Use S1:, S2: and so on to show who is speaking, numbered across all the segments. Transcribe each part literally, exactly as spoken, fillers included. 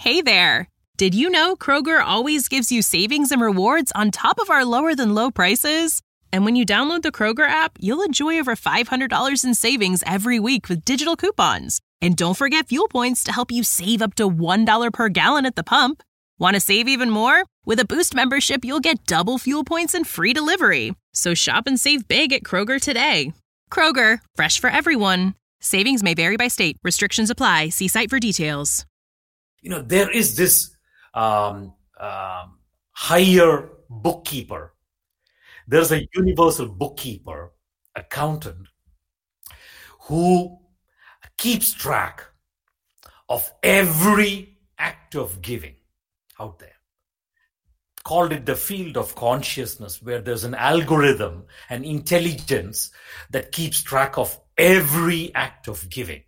S1: Hey there! Did you know Kroger always gives you savings and rewards on top of our lower-than-low prices? And when you download the Kroger app, you'll enjoy over five hundred dollars in savings every week with digital coupons. And don't forget fuel points to help you save up to one dollar per gallon at the pump. Want to save even more? With a Boost membership, you'll get double fuel points and free delivery. So shop and save big at Kroger today. Kroger, fresh for everyone. Savings may vary by state. Restrictions apply. See site for details.
S2: You know, there is this um, um, higher bookkeeper. There's a universal bookkeeper, accountant, who keeps track of every act of giving out there. Called it the field of consciousness, where there's an algorithm, an intelligence that keeps track of every act of giving.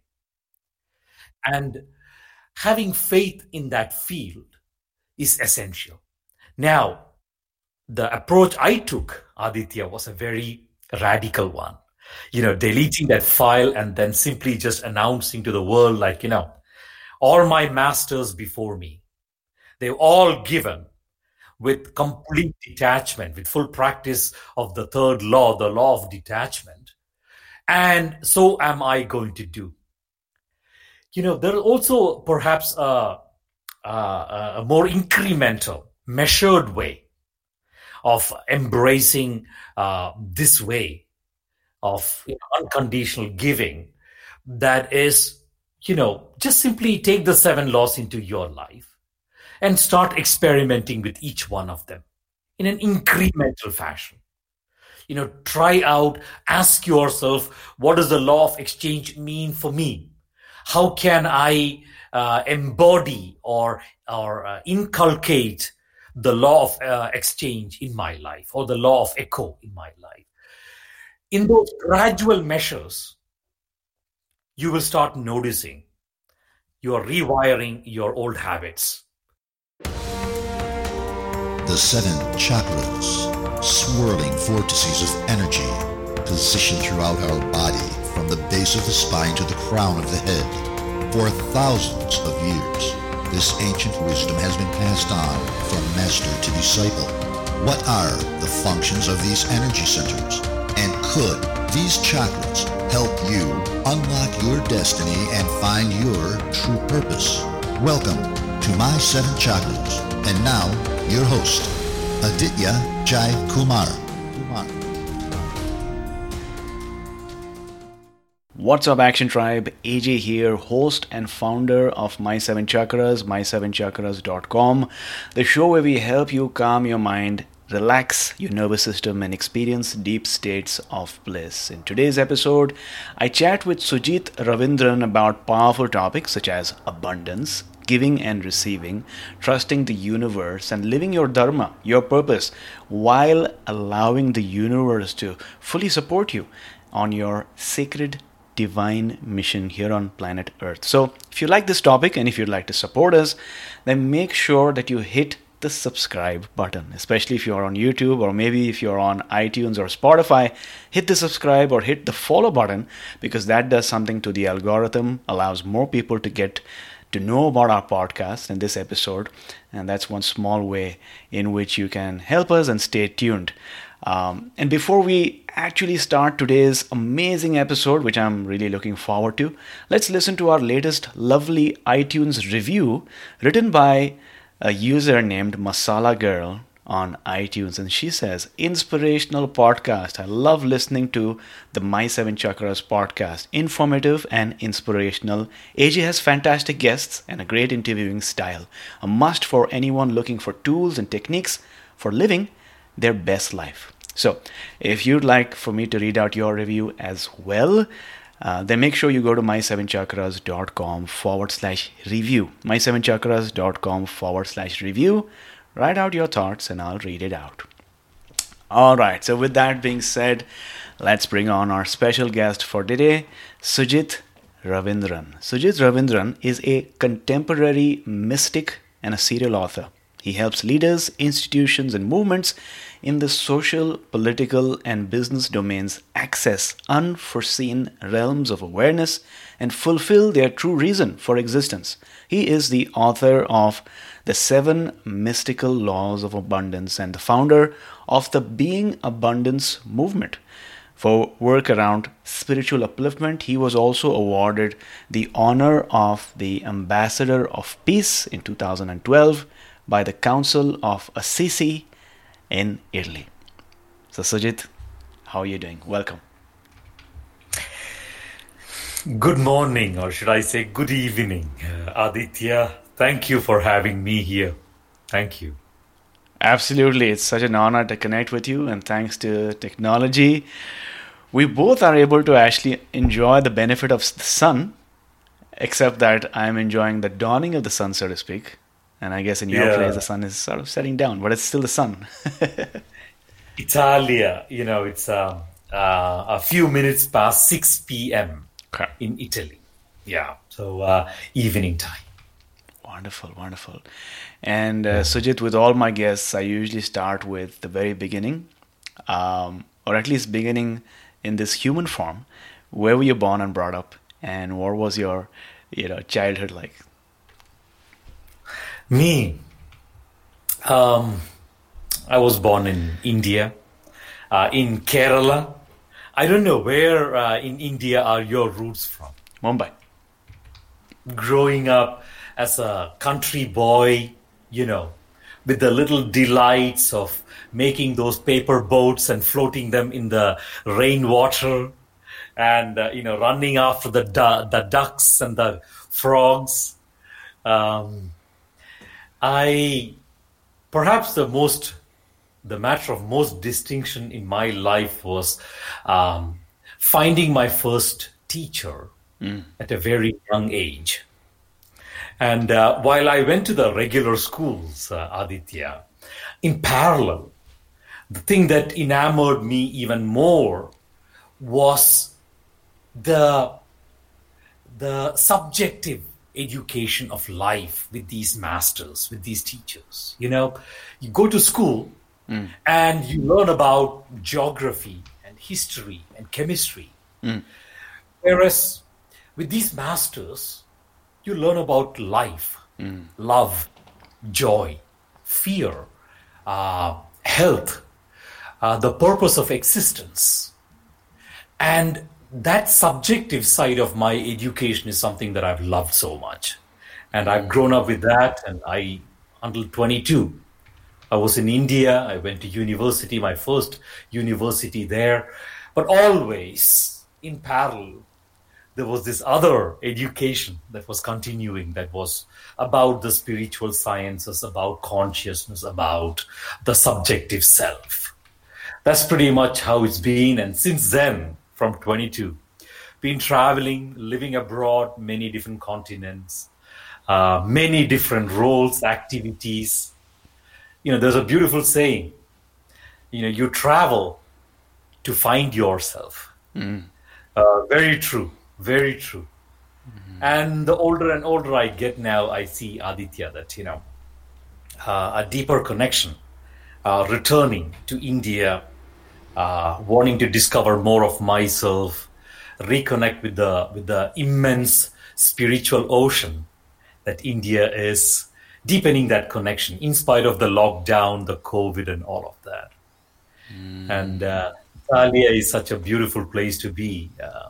S2: And having faith in that field is essential. Now, the approach I took, Aditya, was a very radical one. You know, deleting that file and then simply just announcing to the world, like, you know, all my masters before me, they've all given with complete detachment, with full practice of the third law, the law of detachment. And so am I going to do. You know, there is also perhaps a, a, a more incremental, measured way of embracing uh, this way of you know, unconditional giving that is, you know, just simply take the seven laws into your life and start experimenting with each one of them in an incremental fashion. You know, try out, ask yourself, what does the law of exchange mean for me? How can I uh, embody or, or uh, inculcate the law of uh, exchange in my life, or the law of echo in my life? In those gradual measures, you will start noticing you are rewiring your old habits.
S3: The seven chakras, swirling vortices of energy, positioned throughout our body from the base of the spine to the crown of the head. For thousands of years, this ancient wisdom has been passed on from master to disciple. What are the functions of these energy centers? And could these chakras help you unlock your destiny and find your true purpose? Welcome to My Seven Chakras. And now, your host, Aditya Jai Kumar. Kumar.
S4: What's up, Action Tribe? A J here, host and founder of My Seven Chakras, my seven chakras dot com, the show where we help you calm your mind, relax your nervous system, and experience deep states of bliss. In today's episode, I chat with Sujit Ravindran about powerful topics such as abundance, giving and receiving, trusting the universe, and living your dharma, your purpose, while allowing the universe to fully support you on your sacred divine mission here on planet Earth. So if you like this topic and if you'd like to support us, then make sure that you hit the subscribe button, especially if you're on YouTube, or maybe if you're on iTunes or Spotify. Hit the subscribe or hit the follow button, because that does something to the algorithm, allows more people to get to know about our podcast and this episode, and that's one small way in which you can help us and stay tuned. Um, and before we actually start today's amazing episode, which I'm really looking forward to, let's listen to our latest lovely iTunes review written by a user named Masala Girl on iTunes. And she says, inspirational podcast. I love listening to the My Seven Chakras podcast. Informative and inspirational. A J has fantastic guests and a great interviewing style. A must for anyone looking for tools and techniques for living their best life. So if you'd like for me to read out your review as well, uh, then make sure you go to my seven chakras dot com forward slash review. my seven chakras dot com forward slash review. Write out your thoughts and I'll read it out. All right, so with that being said, let's bring on our special guest for today, Sujit Ravindran. Sujit Ravindran is a contemporary mystic and a serial author. He helps leaders, institutions, and movements in the social, political, and business domains access unforeseen realms of awareness and fulfill their true reason for existence. He is the author of The Seven Mystical Laws of Abundance and the founder of the Being Abundance movement. For work around spiritual upliftment, he was also awarded the honor of the Ambassador of Peace in two thousand twelve by the Council of Assisi in Italy. So Sujit, how are you doing? Welcome.
S2: Good morning, or should I say good evening, uh, Aditya. Thank you for having me here. Thank you.
S4: Absolutely. It's such an honor to connect with you, and thanks to technology, we both are able to actually enjoy the benefit of the sun, except that I'm enjoying the dawning of the sun, so to speak. And I guess in your
S2: Yeah.
S4: place, the sun is sort of setting down, but it's still the sun.
S2: Italia, you know, it's um, uh, a few minutes past six p.m.
S4: Okay.
S2: in Italy. Yeah, so uh, evening time.
S4: Wonderful, wonderful. And uh, Sujit, with all my guests, I usually start with the very beginning, um, or at least beginning in this human form. Where were you born and brought up, and what was your, you know, childhood like?
S2: Me, um, I was born in India, uh, in Kerala. I don't know where uh, in India are your roots from.
S4: Mumbai.
S2: Growing up as a country boy, you know, with the little delights of making those paper boats and floating them in the rainwater, and uh, you know, running after the du- the ducks and the frogs. Um, I perhaps the most the matter of most distinction in my life was um, finding my first teacher at a very young age. And uh, while I went to the regular schools, uh, Aditya, in parallel, the thing that enamored me even more was the, the subjective education of life with these masters, with these teachers. You know, you go to school mm. and you learn about geography and history and chemistry. Mm. Whereas with these masters, you learn about life, mm. love, joy, fear, uh, health, uh, the purpose of existence. And that subjective side of my education is something that I've loved so much. And I've grown up with that. And I, until twenty-two, I was in India. I went to university, my first university there. But always in parallel, there was this other education that was continuing, that was about the spiritual sciences, about consciousness, about the subjective self. That's pretty much how it's been. And since then, from twenty-two, been traveling, living abroad, many different continents, uh, many different roles, activities. You know, there's a beautiful saying, you know, you travel to find yourself. Mm. Uh, very true. Very true. Mm-hmm. And the older and older I get now, I see, Aditya, that, you know, uh, a deeper connection, uh, returning to India, uh, wanting to discover more of myself, reconnect with the with the immense spiritual ocean that India is, deepening that connection in spite of the lockdown, the COVID, and all of that. Mm. And uh, Italia is such a beautiful place to be. Uh,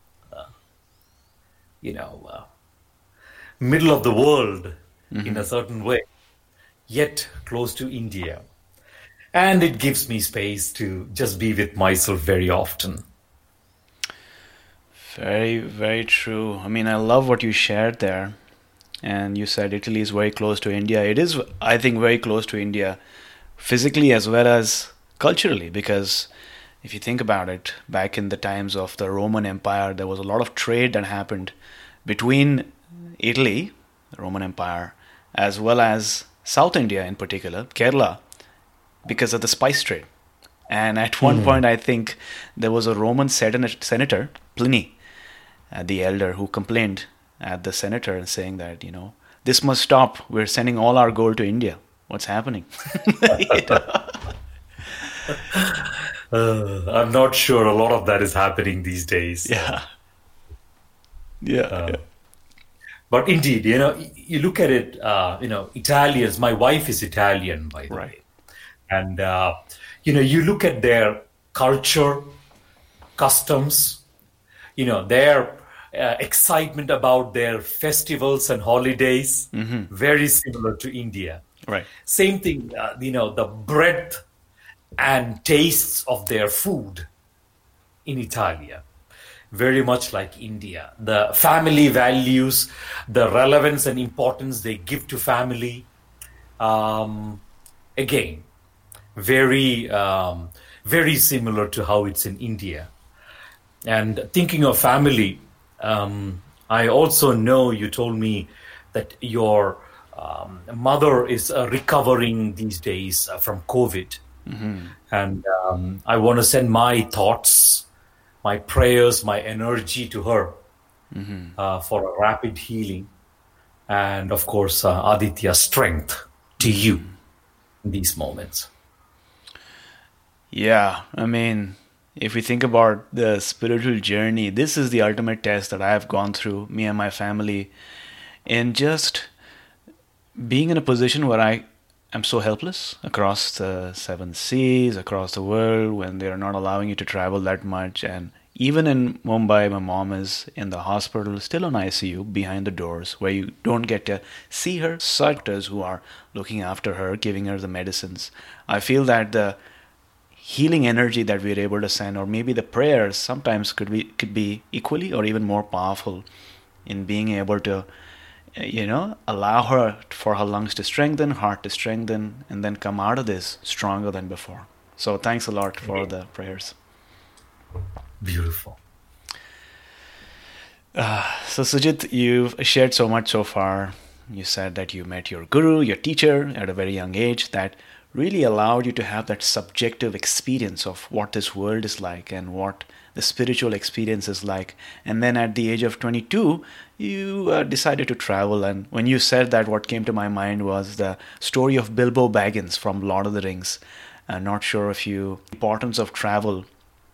S2: you know, uh, middle of the world mm-hmm. in a certain way, yet close to India. And it gives me space to just be with myself very often.
S4: Very, very true. I mean, I love what you shared there. And you said Italy is very close to India. It is, I think, very close to India physically as well as culturally, because if you think about it, back in the times of the Roman Empire, there was a lot of trade that happened between Italy, the Roman Empire, as well as South India in particular, Kerala, because of the spice trade. And at one mm. point, I think there was a Roman senator, Pliny, uh, the elder, who complained at the senator and saying that, you know, this must stop. We're sending all our gold to India. What's happening?
S2: uh, I'm not sure a lot of that is happening these days.
S4: Yeah. Yeah.
S2: Uh,
S4: yeah.
S2: But indeed, you know, you look at it, uh, you know, Italians, my wife is Italian, by the
S4: Right.
S2: way. And, uh, you know, you look at their culture, customs, you know, their uh, excitement about their festivals and holidays, very similar to India.
S4: Right.
S2: Same thing, uh, you know, the breadth and tastes of their food in Italia, very much like India. The family values, the relevance and importance they give to family, um, again, very, um, very similar to how it's in India. And thinking of family, um, I also know you told me that your um, mother is uh, recovering these days uh, from COVID. And um, I want to send my thoughts, my prayers, my energy to her uh, for a rapid healing. And of course, uh, Aditya, strength to you in these moments.
S4: Yeah, I mean, if we think about the spiritual journey, this is the ultimate test that I have gone through, me and my family, in just being in a position where I am so helpless across the seven seas, across the world, when they are not allowing you to travel that much. And even in Mumbai, my mom is in the hospital, still on I C U, behind the doors, where you don't get to see her. Doctors who are looking after her, giving her the medicines. I feel that the healing energy that we're able to send, or maybe the prayers, sometimes could be could be equally or even more powerful in being able to, you know, allow her for her lungs to strengthen, heart to strengthen, and then come out of this stronger than before. So thanks a lot for the prayers.
S2: Beautiful.
S4: So Sujit, you've shared so much so far. You said that you met your guru, your teacher, at a very young age that really allowed you to have that subjective experience of what this world is like and what the spiritual experience is like. And then at the age of twenty-two, you uh, decided to travel. And when you said that, what came to my mind was the story of Bilbo Baggins from Lord of the Rings. I'm not sure if you importance of travel.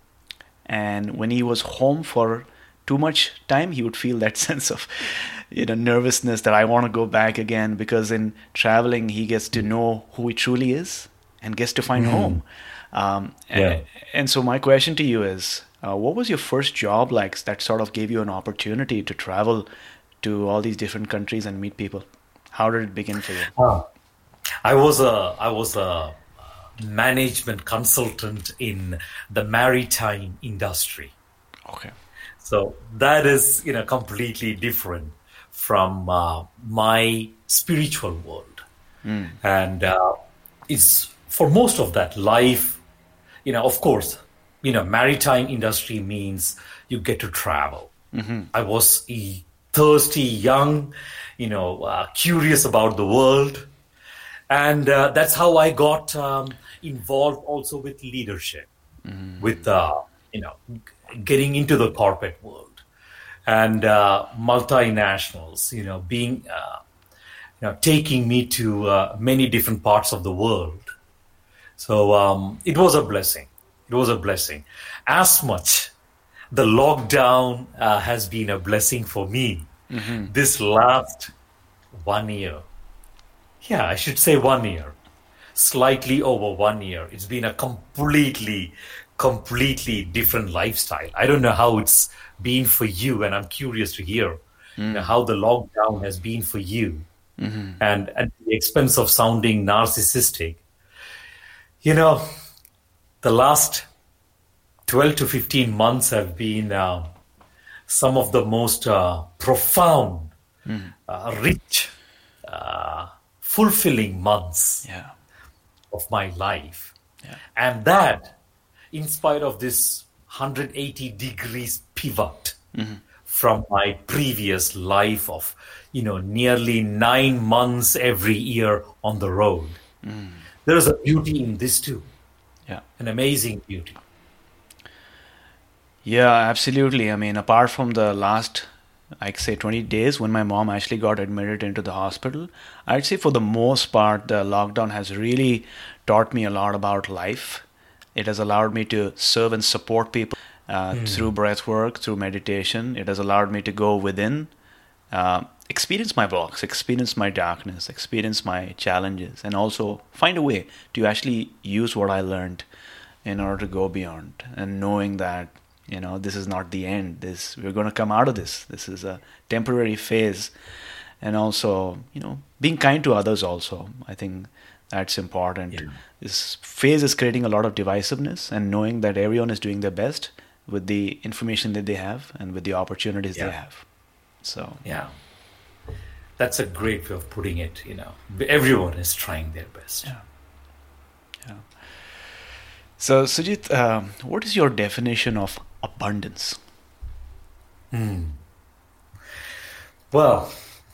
S4: And when he was home for too much time, he would feel that sense of, you know, nervousness that I want to go back again, because in traveling, he gets to know who he truly is and gets to find mm. home. Um, and,
S2: yeah.
S4: and so my question to you is, uh, what was your first job like that sort of gave you an opportunity to travel to all these different countries and meet people? How did it begin for you?
S2: Uh, I was a, I was a management consultant in the maritime industry.
S4: Okay.
S2: So that is, you know, completely different from uh, my spiritual world.
S4: Mm.
S2: And uh, it's for most of that life, you know, of course, you know, maritime industry means you get to travel.
S4: Mm-hmm.
S2: I was a thirsty, young, you know, uh, curious about the world. And uh, that's how I got um, involved also with leadership, mm. with, uh, you know, getting into the corporate world and uh, multinationals, you know, being, uh, you know, taking me to uh, many different parts of the world. So um, it was a blessing. It was a blessing. As much the lockdown uh, has been a blessing for me mm-hmm. this last one year. Yeah, I should say one year, slightly over one year. It's been a completely, completely different lifestyle. I don't know how it's been for you, and I'm curious to hear mm. you know, how the lockdown has been for you. Mm-hmm. And at the expense of sounding narcissistic, you know, the last twelve to fifteen months have been uh, some of the most uh, profound, mm. uh, rich, uh, fulfilling months
S4: yeah.
S2: of my life.
S4: Yeah.
S2: And that, in spite of this one hundred eighty degrees pivot mm-hmm. from my previous life of, you know, nearly nine months every year on the road. Mm. There is a beauty in this too.
S4: Yeah.
S2: An amazing beauty.
S4: Yeah, absolutely. I mean, apart from the last like say twenty days when my mom actually got admitted into the hospital, I'd say for the most part, the lockdown has really taught me a lot about life. It has allowed me to serve and support people uh, mm. through breath work, through meditation. It has allowed me to go within, uh, experience my blocks, experience my darkness, experience my challenges, and also find a way to actually use what I learned in order to go beyond, and knowing that, you know, this is not the end. This, we're going to come out of this. This is a temporary phase. And also, you know, being kind to others also. I think that's important. Yeah. This phase is creating a lot of divisiveness, and knowing that everyone is doing their best with the information that they have and with the opportunities yeah. they have. So,
S2: yeah. That's a great way of putting it, you know. Everyone is trying their best.
S4: Yeah. Yeah. So, Sujit, um, what is your definition of abundance?
S2: Hmm. Well,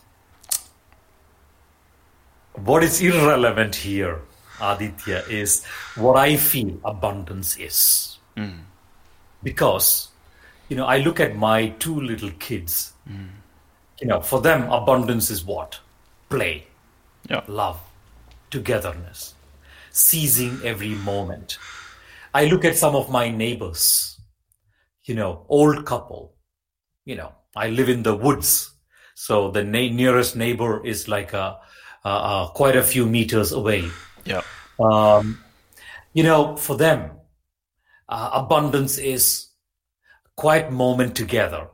S2: what is irrelevant here, Aditya, is what I feel abundance is. Mm. Because, you know, I look at my two little kids. Mm. You know, for them, abundance is what? Play,
S4: yeah.
S2: love, togetherness, seizing every moment. I look at some of my neighbors, you know, old couple. You know, I live in the woods, so the na- nearest neighbor is like a, a, a quite a few meters away.
S4: Yeah.
S2: Um, you know, for them, uh, abundance is quiet moment together,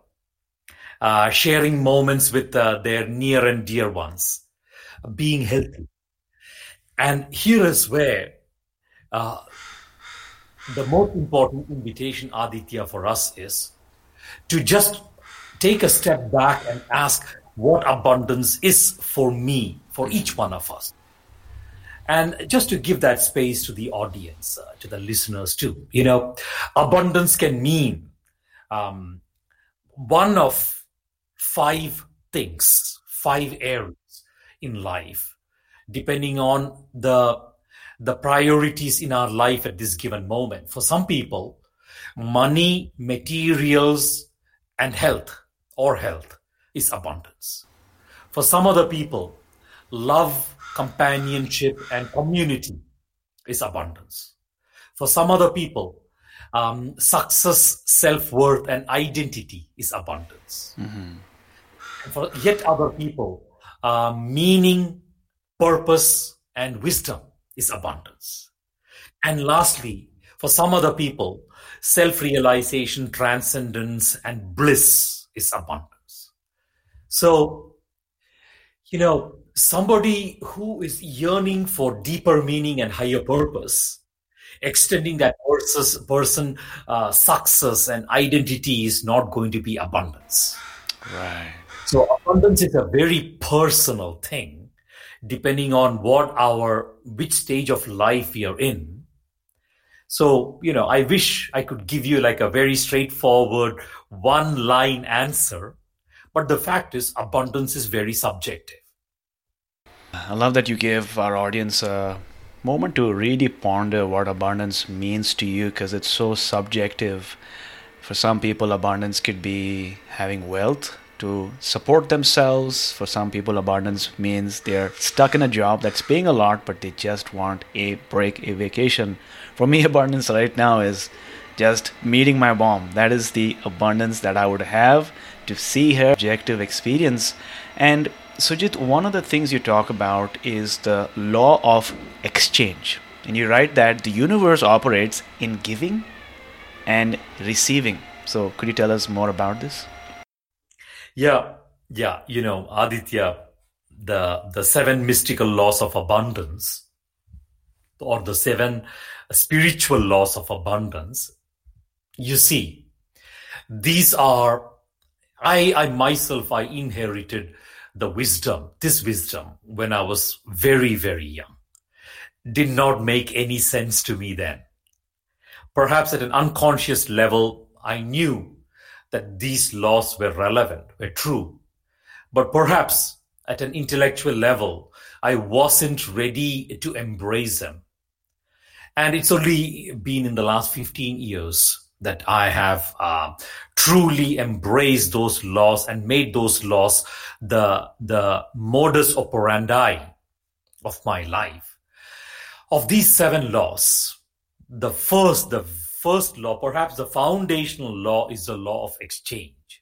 S2: uh, sharing moments with uh, their near and dear ones, being healthy. And here is where uh, the most important invitation, Aditya, for us is to just take a step back and ask what abundance is for me, for each one of us. And just to give that space to the audience, uh, to the listeners too. You know, abundance can mean um, one of five things, five areas in life, depending on the, the priorities in our life at this given moment. For some people, money, materials, and health or health is abundance. For some other people, love, companionship, and community is abundance. For some other people, um, success, self-worth, and identity is abundance. Mm-hmm. And for yet other people, uh, meaning, purpose, and wisdom is abundance. And lastly, for some other people, self-realization, transcendence, and bliss is abundance. So, you know, somebody who is yearning for deeper meaning and higher purpose, extending that person's person uh, success and identity is not going to be abundance.
S4: Right.
S2: So abundance is a very personal thing, depending on what our, which stage of life we are in. So, you know, I wish I could give you like a very straightforward one-line answer, but the fact is abundance is very subjective.
S4: I love that you gave our audience a moment to really ponder what abundance means to you, because it's so subjective. For some people, abundance could be having wealth to support themselves. For some people, abundance means they're stuck in a job that's paying a lot, but they just want a break, a vacation. For me, abundance right now is just meeting my mom. That is the abundance that I would have, to see her objective experience. And Sujit, one of the things you talk about is the law of exchange. And you write that the universe operates in giving and receiving. So could you tell us more about this?
S2: Yeah, yeah. You know, Aditya, the, the seven mystical laws of abundance, or the seven spiritual laws of abundance, you see, these are, I, I myself, I inherited the wisdom, this wisdom, when I was very, very young. Did not make any sense to me then. Perhaps at an unconscious level, I knew that these laws were relevant, were true. But perhaps at an intellectual level, I wasn't ready to embrace them. And it's only been in the last fifteen years that I have uh, truly embraced those laws and made those laws the, the modus operandi of my life. Of these seven laws, the first, the first law, perhaps the foundational law, is the law of exchange.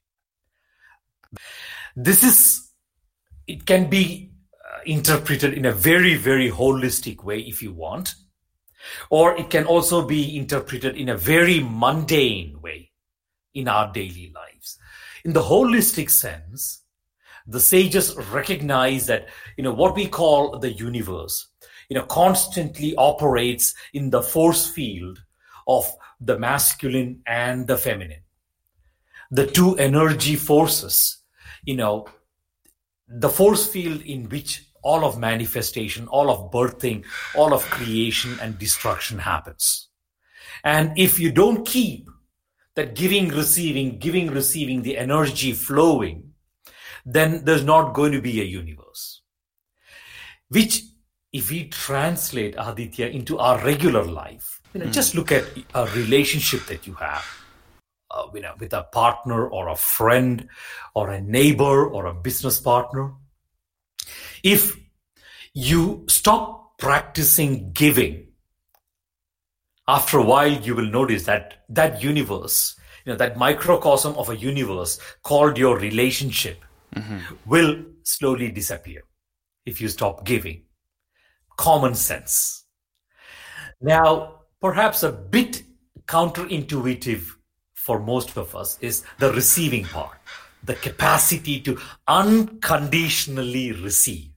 S2: This is, it can be uh, interpreted in a very, very holistic way if you want, or it can also be interpreted in a very mundane way in our daily lives. In the holistic sense, the sages recognize that, you know, what we call the universe, you know, constantly operates in the force field of the masculine and the feminine. The two energy forces, you know, the force field in which all of manifestation, all of birthing, all of creation and destruction happens. And if you don't keep that giving, receiving, giving, receiving, the energy flowing, then there's not going to be a universe. Which, if we translate, Aditya, into our regular life, you know, mm. just look at a relationship that you have, uh, you know, with a partner or a friend or a neighbor or a business partner. If you stop practicing giving, after a while you will notice that that universe, you know, that microcosm of a universe called your relationship, mm-hmm. will slowly disappear if you stop giving. Common sense. Now, perhaps a bit counterintuitive for most of us is the receiving part, the capacity to unconditionally receive.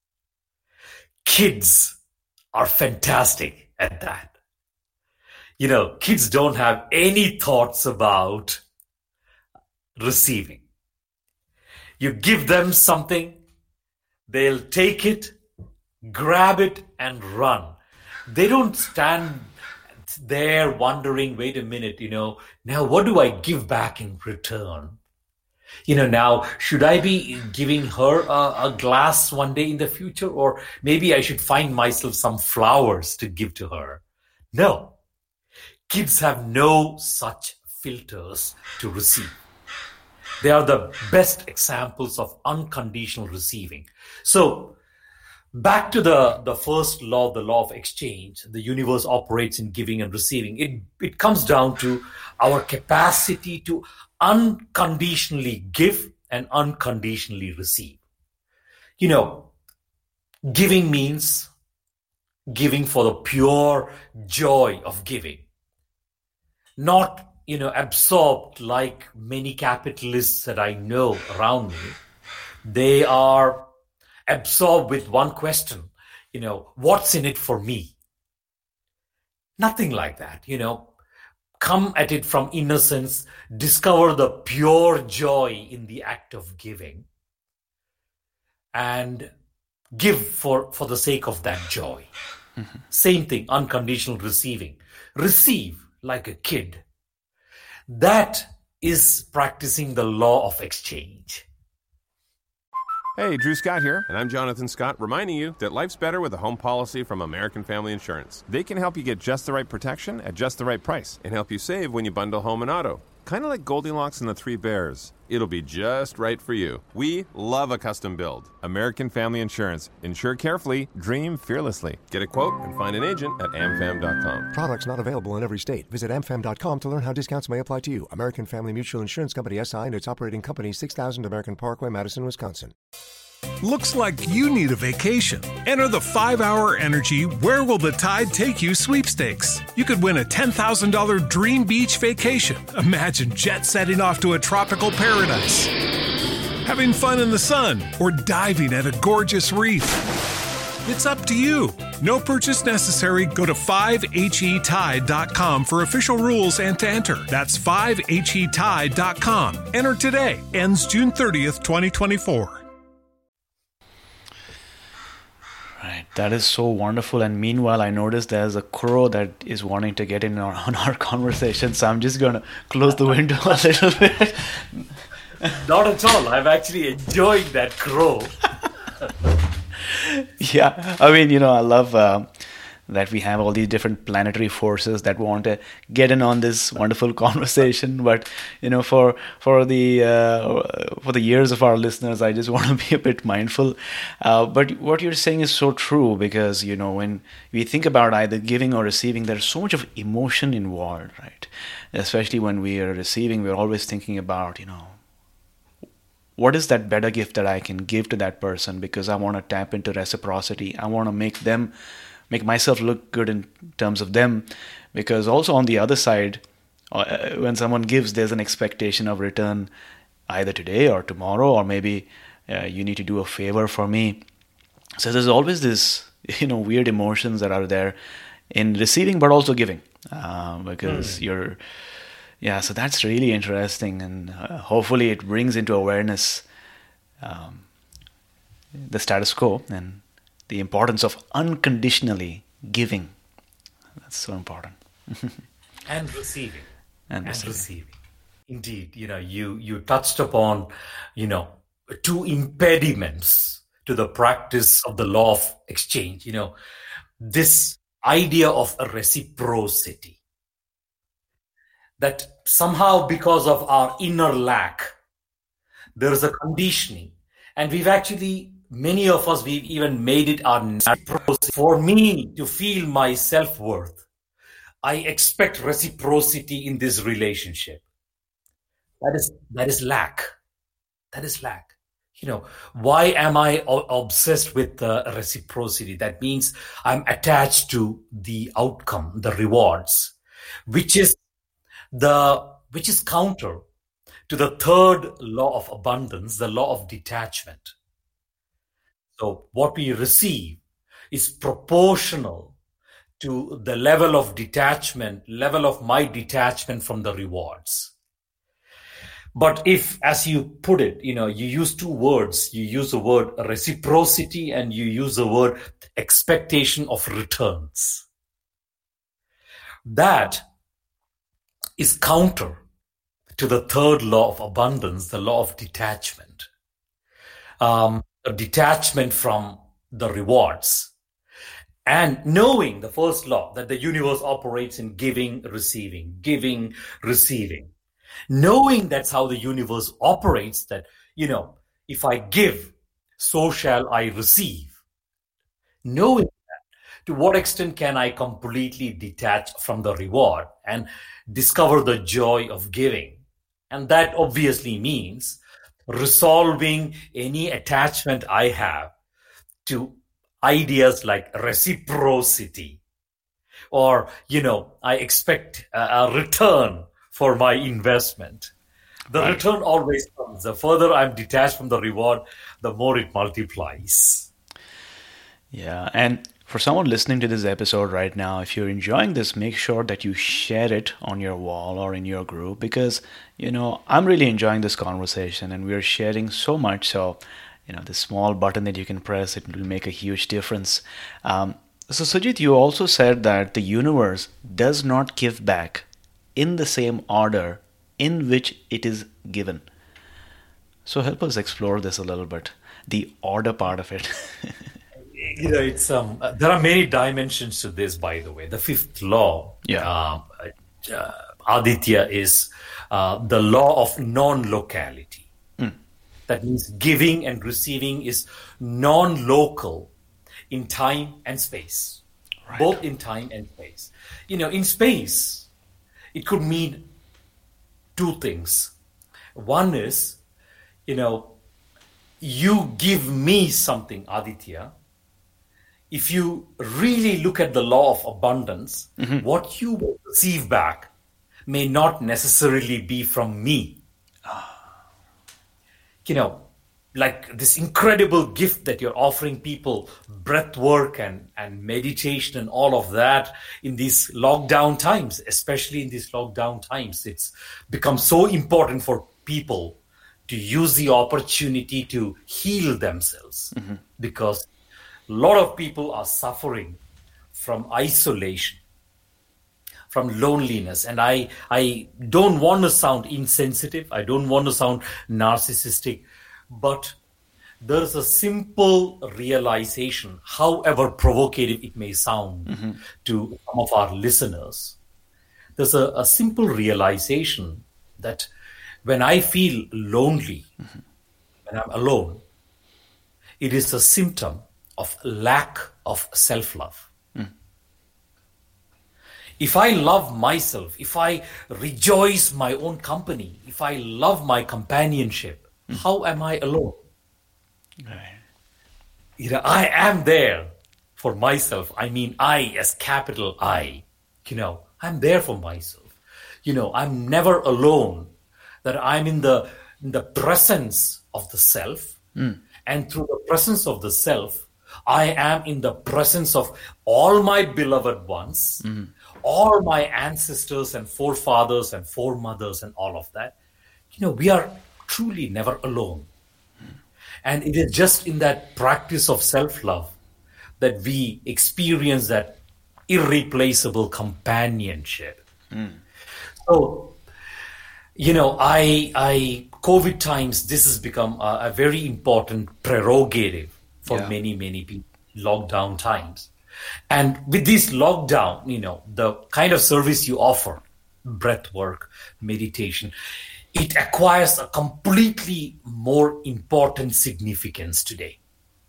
S2: Kids are fantastic at that. You know, kids don't have any thoughts about receiving. You give them something, they'll take it, grab it, and run. They don't stand there wondering, wait a minute, you know, now what do I give back in return? You know, now, should I be giving her a, a glass one day in the future? Or maybe I should find myself some flowers to give to her. No. Kids have no such filters to receive. They are the best examples of unconditional receiving. So, back to the, the first law, the law of exchange. The universe operates in giving and receiving. It, it comes down to our capacity to unconditionally give and unconditionally receive. You know, giving means giving for the pure joy of giving. Not, you know, absorbed like many capitalists that I know around me. They are absorbed with one question, you know, what's in it for me? Nothing like that, you know. Come at it from innocence, discover the pure joy in the act of giving, and give for, for the sake of that joy. Mm-hmm. Same thing, unconditional receiving. Receive like a kid. That is practicing the law of exchange.
S5: Hey, Drew Scott here, and I'm Jonathan Scott, reminding you that life's better with a home policy from American Family Insurance. They can help you get just the right protection at just the right price and help you save when you bundle home and auto. Kind of like Goldilocks and the Three Bears. It'll be just right for you. We love a custom build. American Family Insurance. Insure carefully, dream fearlessly. Get a quote and find an agent at am fam dot com.
S6: Products not available in every state. Visit am fam dot com to learn how discounts may apply to you. American Family Mutual Insurance Company S I and its operating company, six thousand American Parkway, Madison, Wisconsin.
S7: Looks like you need a vacation. Enter the five hour Energy Where Will the Tide Take You sweepstakes. You could win a ten thousand dollars dream beach vacation. Imagine jet setting off to a tropical paradise, having fun in the sun, or diving at a gorgeous reef. It's up to you. No purchase necessary. Go to five H E tide dot com for official rules and to enter. That's five H E tide dot com. Enter today. Ends June thirtieth, twenty twenty-four.
S4: Right, that is so wonderful. And meanwhile, I noticed there's a crow that is wanting to get in our, on our conversation. So I'm just going to close the window a little bit.
S2: Not at all. I'm actually enjoying that crow.
S4: Yeah, I mean, you know, I love uh, that we have all these different planetary forces that want to get in on this wonderful conversation. But you know, for for the uh, for the ears of our listeners, I just want to be a bit mindful. Uh, but what you're saying is so true, because you know, when we think about either giving or receiving, there's so much of emotion involved, right? Especially when we are receiving, we're always thinking about, you know, what is that better gift that I can give to that person, because I want to tap into reciprocity. I want to make them, make myself look good in terms of them, because also on the other side, uh, when someone gives, there's an expectation of return either today or tomorrow, or maybe uh, you need to do a favor for me. So there's always this, you know, weird emotions that are there in receiving, but also giving, uh, because mm. you're, yeah, so that's really interesting, and uh, hopefully it brings into awareness um, the status quo and the importance of unconditionally giving. That's so important.
S2: and receiving.
S4: And,
S2: and
S4: receiving.
S2: receiving. Indeed, you know, you, you touched upon, you know, two impediments to the practice of the law of exchange. You know, this idea of a reciprocity. That somehow, because of our inner lack, there is a conditioning. And we've actually, many of us, we've even made it our reciprocity. For me to feel my self-worth, I expect reciprocity in this relationship. That is, that is lack. That is lack. You know, why am I o- obsessed with uh, reciprocity? That means I'm attached to the outcome, the rewards, which is the which is counter to the third law of abundance, the law of detachment. So what we receive is proportional to the level of detachment, level of my detachment from the rewards. But if, as you put it, you know, you use two words, you use the word reciprocity and you use the word expectation of returns. That is counter to the third law of abundance, the law of detachment. Um, a detachment from the rewards. And knowing the first law, that the universe operates in giving, receiving, giving, receiving. Knowing that's how the universe operates, that, you know, if I give, so shall I receive. Knowing that, to what extent can I completely detach from the reward and discover the joy of giving? And that obviously means resolving any attachment I have to ideas like reciprocity, or, you know, I expect a return for my investment. The right. return always comes. The further I'm detached from the reward, the more it multiplies.
S4: Yeah, and for someone listening to this episode right now, if you're enjoying this, make sure that you share it on your wall or in your group, because, you know, I'm really enjoying this conversation and we're sharing so much. So, you know, the small button that you can press, it will make a huge difference. Um, so, Sujit, you also said that the universe does not give back in the same order in which it is given. So help us explore this a little bit, the order part of it.
S2: You know, it's um. There are many dimensions to this, by the way. The fifth law,
S4: yeah,
S2: uh, uh, Aditya, is uh, the law of non-locality. Mm. That means giving and receiving is non-local in time and space, right. Both in time and space. You know, in space, it could mean two things. One is, you know, you give me something, Aditya. If you really look at the law of abundance, mm-hmm. what you will receive back may not necessarily be from me. You know, like this incredible gift that you're offering people, breath work and, and meditation and all of that in these lockdown times, especially in these lockdown times, it's become so important for people to use the opportunity to heal themselves, mm-hmm. because a lot of people are suffering from isolation, from loneliness. And I, I don't want to sound insensitive. I don't want to sound narcissistic. But there is a simple realization, however provocative it may sound mm-hmm. to some of our listeners. There's a, a simple realization that when I feel lonely, mm-hmm. when I'm alone, it is a symptom of lack of self-love. Mm. If I love myself, if I rejoice my own company, if I love my companionship, mm. how am I alone? Right. You know, I am there for myself. I mean, I as capital I, you know, I'm there for myself. You know, I'm never alone, that I'm in the, in the presence of the self. Mm. And through the presence of the self, I am in the presence of all my beloved ones, mm. all my ancestors and forefathers and foremothers and all of that. You know, we are truly never alone. Mm. And it is just in that practice of self-love that we experience that irreplaceable companionship. Mm. So, you know, I, I, COVID times, this has become a, a very important prerogative for yeah. many, many people, lockdown times. And with this lockdown, you know, the kind of service you offer, breath work, meditation, it acquires a completely more important significance today.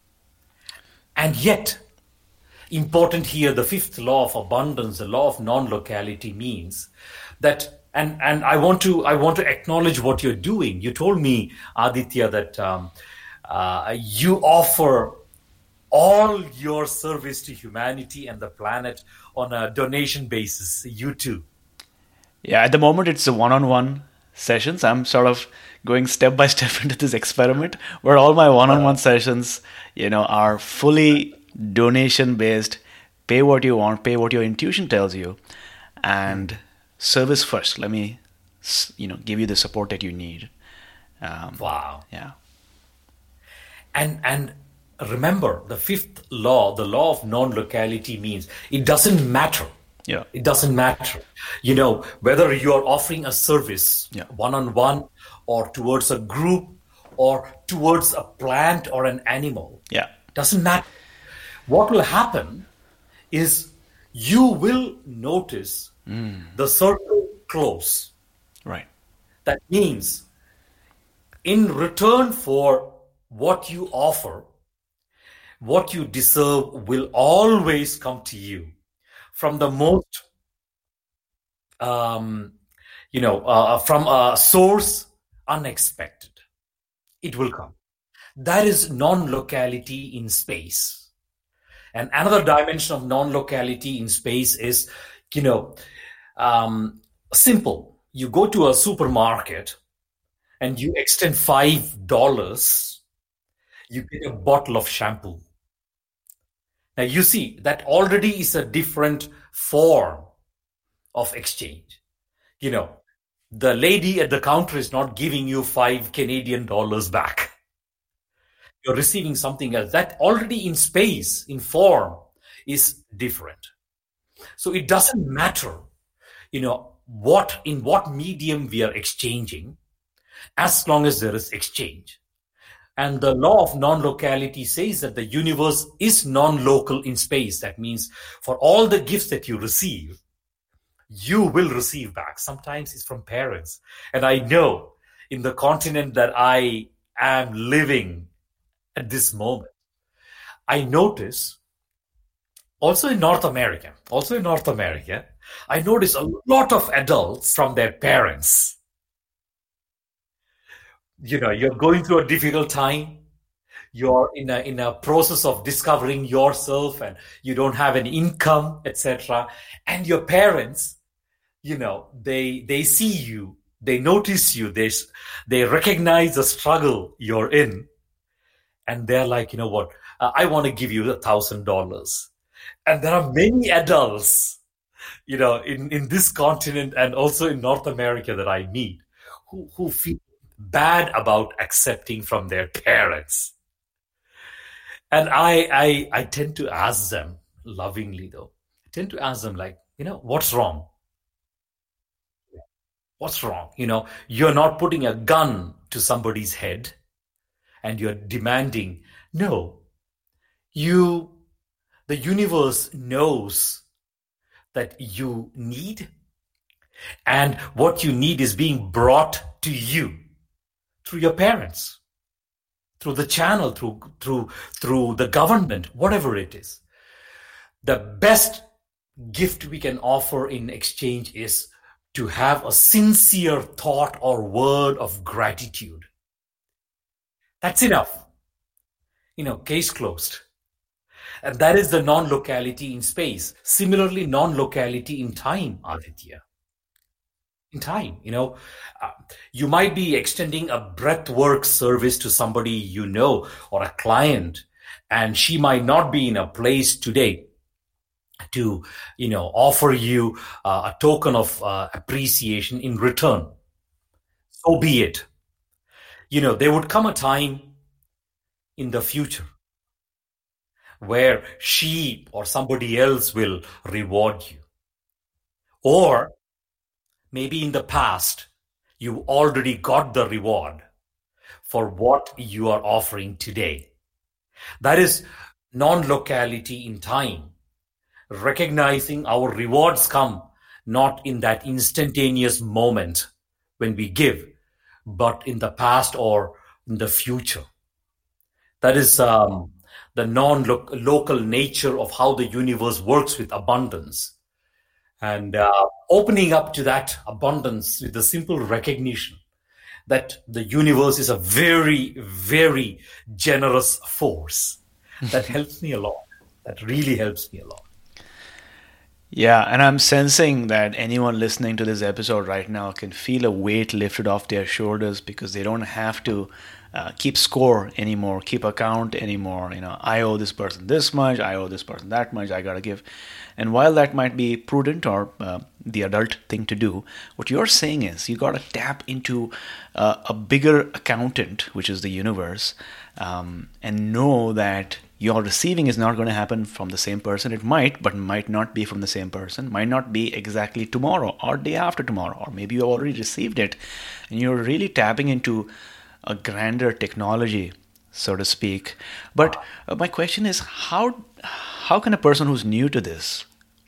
S2: And yet, important here, the fifth law of abundance, the law of non-locality means that And and I want to I want to acknowledge what you're doing. You told me, Aditya, that um, uh, you offer all your service to humanity and the planet on a donation basis. You too.
S4: Yeah, at the moment it's a one-on-one sessions. I'm sort of going step by step into this experiment where all my one-on-one uh, sessions, you know, are fully donation-based. Pay what you want, pay what your intuition tells you, and mm-hmm. service first. Let me, you know, give you the support that you need. Um,
S2: wow.
S4: Yeah.
S2: And and remember, the fifth law, the law of non-locality means it doesn't matter.
S4: Yeah.
S2: It doesn't matter. You know, whether you are offering a service
S4: yeah.
S2: one-on-one or towards a group or towards a plant or an animal.
S4: Yeah.
S2: Doesn't matter. What will happen is you will notice Mm. the circle close.
S4: Right.
S2: That means in return for what you offer, what you deserve will always come to you from the most, um, you know, uh, from a source unexpected. It will come. That is non-locality in space. And another dimension of non-locality in space is, you know, Um, simple. You go to a supermarket and you extend five dollars, you get a bottle of shampoo. Now you see that already is a different form of exchange. You know, the lady at the counter is not giving you five Canadian dollars back. You're receiving something else. That already in space, in form, is different. So it doesn't matter, you know, what in what medium we are exchanging, as long as there is exchange. And the law of non-locality says that the universe is non-local in space. That means for all the gifts that you receive, you will receive back. Sometimes it's from parents. And I know in the continent that I am living at this moment, I notice also in North America, also in North America, I notice a lot of adults from their parents. You know, you're going through a difficult time. You're in a in a process of discovering yourself, and you don't have an income, et cetera. And your parents, you know, they they see you, they notice you, they they recognize the struggle you're in, and they're like, you know what, uh, I want to give you a thousand dollars. And there are many adults, you know, in, in this continent and also in North America that I meet who, who feel bad about accepting from their parents. And I, I, I tend to ask them lovingly, though, I tend to ask them like, you know, what's wrong? What's wrong? You know, you're not putting a gun to somebody's head and you're demanding. No, you, the universe knows that you need, and what you need is being brought to you through your parents, through the channel, through through through the government, whatever it is. The best gift we can offer in exchange is to have a sincere thought or word of gratitude. That's enough. You know, case closed. And that is the non-locality in space. Similarly, non-locality in time, Aditya. In time, you know, uh, you might be extending a breathwork service to somebody you know or a client, and she might not be in a place today to, you know, offer you uh, a token of uh, appreciation in return. So be it. You know, there would come a time in the future where she or somebody else will reward you. Or maybe in the past, you already got the reward for what you are offering today. That is non-locality in time. Recognizing our rewards come not in that instantaneous moment when we give, but in the past or in the future. That is um, the non-local nature of how the universe works with abundance. And uh, opening up to that abundance with the simple recognition that the universe is a very, very generous force. That helps me a lot. That really helps me a lot.
S4: Yeah, and I'm sensing that anyone listening to this episode right now can feel a weight lifted off their shoulders because they don't have to uh, keep score anymore, keep account anymore. You know, I owe this person this much, I owe this person that much, I gotta give. And while that might be prudent or uh, the adult thing to do, what you're saying is you gotta tap into uh, a bigger accountant, which is the universe, um, and know that your receiving is not going to happen from the same person. It might, but might not be from the same person. Might not be exactly tomorrow or day after tomorrow. Or maybe you already received it. And you're really tapping into a grander technology, so to speak. But uh, my question is, how how can a person who's new to this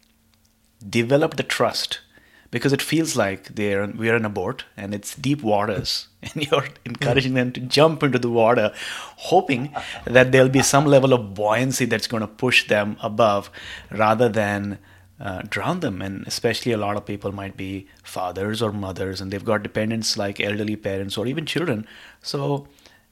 S4: develop the trust? Because it feels like they're we're in a boat and it's deep waters, and you're encouraging them to jump into the water, hoping that there'll be some level of buoyancy that's going to push them above rather than uh, drown them. And especially a lot of people might be fathers or mothers, and they've got dependents like elderly parents or even children. So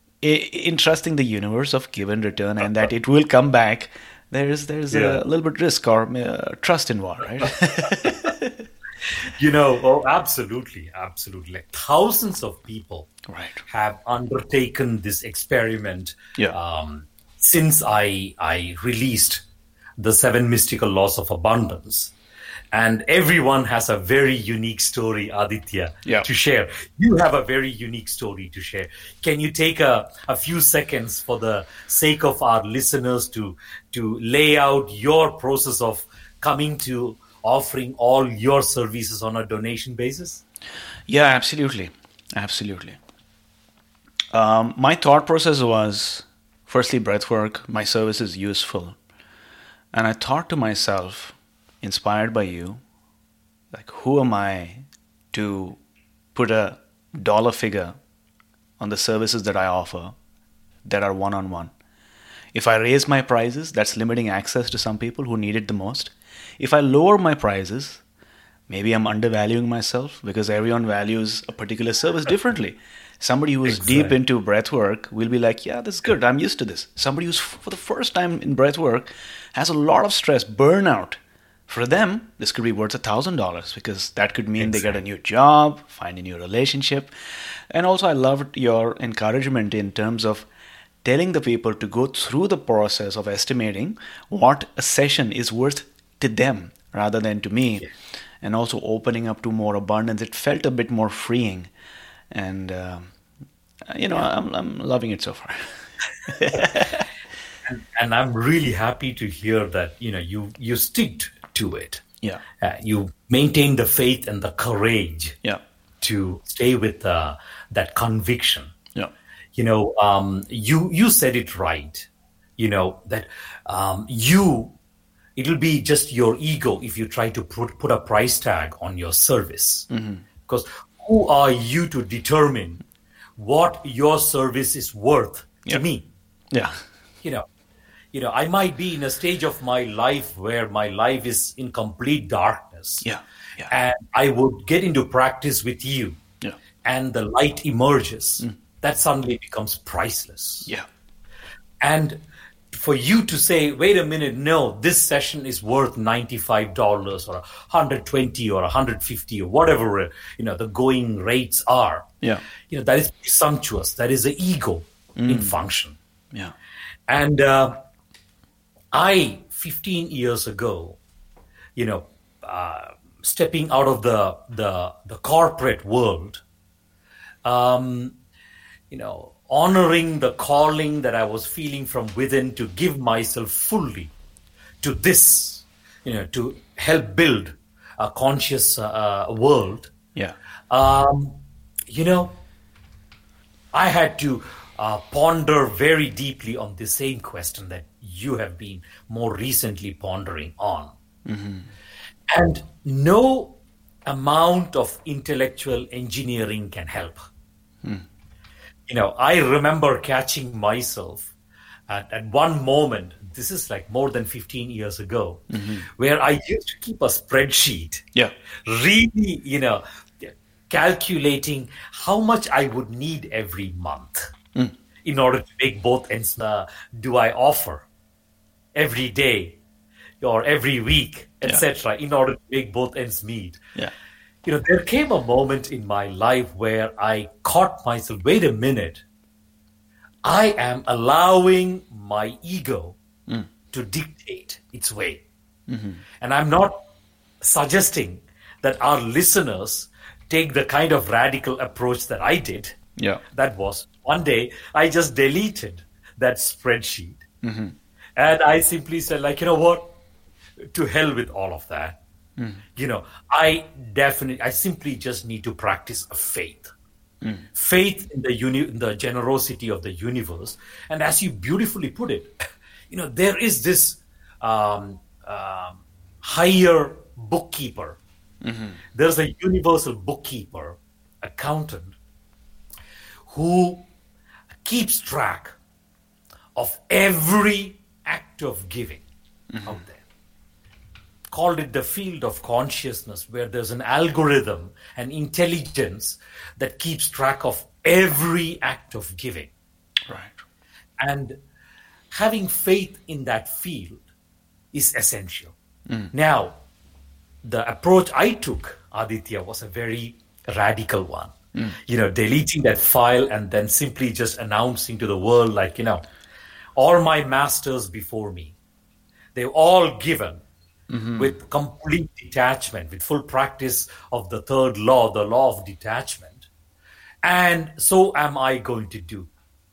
S4: in trusting the universe of give and return and that it will come back, there's there's yeah. a little bit risk or uh, trust involved, right?
S2: You know, oh, absolutely, absolutely. Like thousands of people
S4: right.
S2: have undertaken this experiment
S4: yeah.
S2: um, since I I released the Seven Mystical Laws of Abundance. And everyone has a very unique story, Aditya,
S4: yeah.
S2: to share. You have a very unique story to share. Can you take a, a few seconds for the sake of our listeners to to lay out your process of coming to offering all your services on a donation basis?
S4: Yeah, absolutely. Absolutely. Um, my thought process was, firstly, breathwork. My service is useful. And I thought to myself, inspired by you, like, who am I to put a dollar figure on the services that I offer that are one-on-one? If I raise my prices, that's limiting access to some people who need it the most. If I lower my prices, maybe I'm undervaluing myself because everyone values a particular service differently. Somebody who is exactly. deep into breathwork will be like, yeah, this is good. I'm used to this. Somebody who's for the first time in breathwork has a lot of stress, burnout. For them, this could be worth a thousand dollars because that could mean exactly. they get a new job, find a new relationship. And also I loved your encouragement in terms of telling the people to go through the process of estimating what a session is worth to them rather than to me, yeah. and also opening up to more abundance. It felt a bit more freeing, and uh, you know, yeah. I'm I'm loving it so far.
S2: and, and I'm really happy to hear that you know you you stick to it.
S4: Yeah,
S2: uh, you maintain the faith and the courage.
S4: Yeah,
S2: to stay with uh, that conviction.
S4: Yeah,
S2: you know, um, you you said it right. You know that um, you it'll be just your ego if you try to put put a price tag on your service, mm-hmm. because who are you to determine what your service is worth to
S4: yeah.
S2: me?
S4: Yeah,
S2: you know. You know, I might be in a stage of my life where my life is in complete darkness.
S4: Yeah. yeah.
S2: And I would get into practice with you.
S4: Yeah.
S2: And the light emerges.
S4: Mm.
S2: That suddenly becomes priceless.
S4: Yeah.
S2: And for you to say, wait a minute, no, this session is worth ninety-five dollars or one hundred twenty dollars or one hundred fifty dollars or whatever, you know, the going rates are.
S4: Yeah.
S2: You know, that is presumptuous. That is the ego mm. in function.
S4: Yeah.
S2: And, uh, I, fifteen years ago, you know, uh, stepping out of the the, the corporate world, um, you know, honoring the calling that I was feeling from within to give myself fully to this, you know, to help build a conscious uh, world.
S4: Yeah.
S2: Um, you know, I had to uh, ponder very deeply on the same question that you have been more recently pondering on. Mm-hmm. And no amount of intellectual engineering can help. Mm. You know, I remember catching myself at, at one moment, this is like more than fifteen years ago, mm-hmm. where I used to keep a spreadsheet.
S4: Yeah.
S2: Really, you know, calculating how much I would need every month mm. in order to make both ends. Uh, do I offer every day or every week, et cetera, yeah. in order to make both ends meet?
S4: Yeah.
S2: You know, there came a moment in my life where I caught myself, wait a minute, I am allowing my ego mm. to dictate its way. Mm-hmm. And I'm not suggesting that our listeners take the kind of radical approach that I did.
S4: Yeah.
S2: That was one day I just deleted that spreadsheet.
S4: Mm-hmm.
S2: And I simply said, like, you know what? To hell with all of that. Mm. You know, I definitely, I simply just need to practice a faith. Mm. Faith in the uni- in the generosity of the universe. And as you beautifully put it, you know, there is this um, um, higher bookkeeper. Mm-hmm. There's a universal bookkeeper, accountant, who keeps track of every act of giving mm-hmm. out there. Called it the field of consciousness, where there's an algorithm, an intelligence that keeps track of every act of giving.
S4: Right.
S2: And having faith in that field is essential. Mm. Now, the approach I took, Aditya, was a very radical one. Mm. You know, deleting that file and then simply just announcing to the world, like, you know, all my masters before me, they've all given mm-hmm. with complete detachment, with full practice of the third law, the law of detachment. And so am I going to do.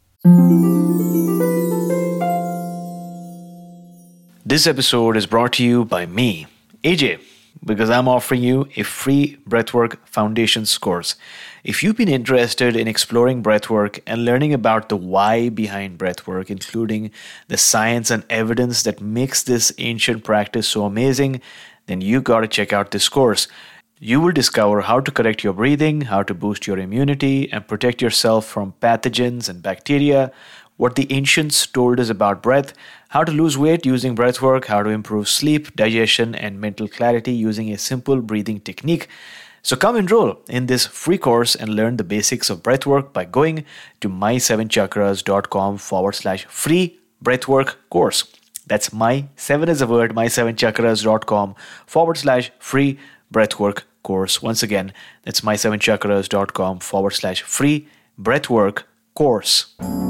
S4: This episode is brought to you by me, A J, because I'm offering you a free Breathwork Foundations course. If you've been interested in exploring breathwork and learning about the why behind breathwork, including the science and evidence that makes this ancient practice so amazing, then you got to check out this course. You will discover how to correct your breathing, how to boost your immunity and protect yourself from pathogens and bacteria, what the ancients told us about breath, how to lose weight using breathwork, how to improve sleep, digestion, and mental clarity using a simple breathing technique. So come enroll in this free course and learn the basics of breathwork by going to my seven chakras.com forward slash free breathwork course. That's my seven is a word, my seven chakras.com forward slash free breathwork course. Once again, that's my seven chakras.com forward slash free breathwork course.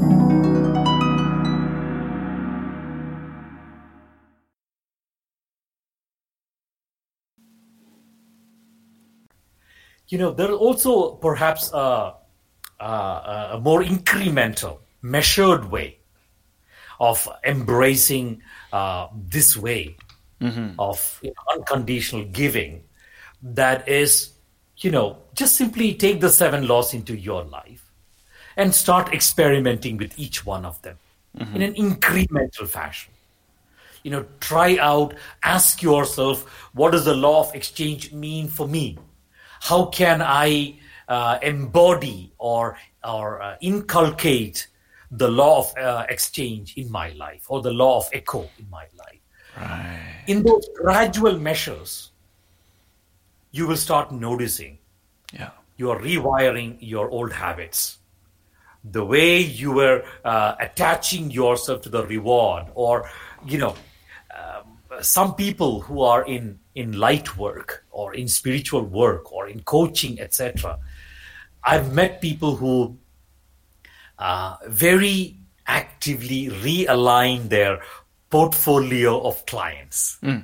S2: You know, there are also perhaps a, a, a more incremental, measured way of embracing uh, this way mm-hmm. of you know, unconditional giving that is, you know, just simply take the seven laws into your life and start experimenting with each one of them mm-hmm. in an incremental fashion. You know, try out, ask yourself, what does the law of exchange mean for me? How can I uh, embody or, or uh, inculcate the law of uh, exchange in my life, or the law of echo in my life?
S4: Right.
S2: In those gradual measures, you will start noticing
S4: yeah.
S2: you are rewiring your old habits. The way you were uh, attaching yourself to the reward, or, you know, um, some people who are in, in light work or in spiritual work or in coaching, et cetera. I've met people who uh, very actively realign their portfolio of clients.
S4: Mm.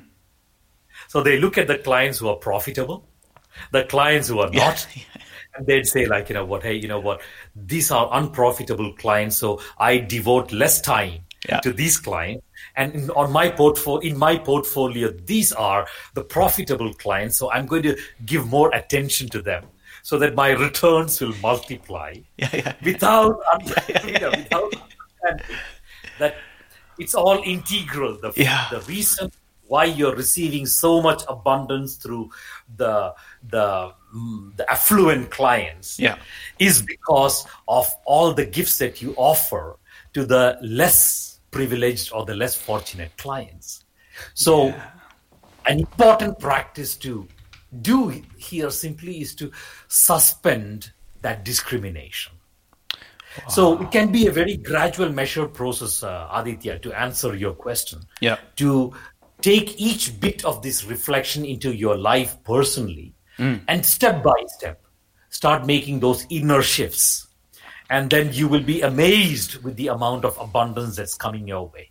S2: So they look at the clients who are profitable, the clients who are not,
S4: yeah.
S2: and they'd say, like, you know what, hey, you know what, these are unprofitable clients, so I devote less time
S4: yeah.
S2: to these clients. And in, on my portfolio, in my portfolio, these are the profitable clients, so I'm going to give more attention to them, so that my returns will multiply
S4: yeah, yeah,
S2: without,
S4: yeah, yeah,
S2: you know, without understanding that it's all integral. The,
S4: yeah.
S2: the reason why you're receiving so much abundance through the the the affluent clients
S4: yeah.
S2: is because of all the gifts that you offer to the less privileged or the less fortunate clients. So
S4: yeah.
S2: an important practice to do here simply is to suspend that discrimination. Wow. So it can be a very gradual, measured process, uh, Aditya, to answer your question.
S4: Yeah.
S2: To take each bit of this reflection into your life personally mm. and step by step, start making those inner shifts. And then you will be amazed with the amount of abundance that's coming your way.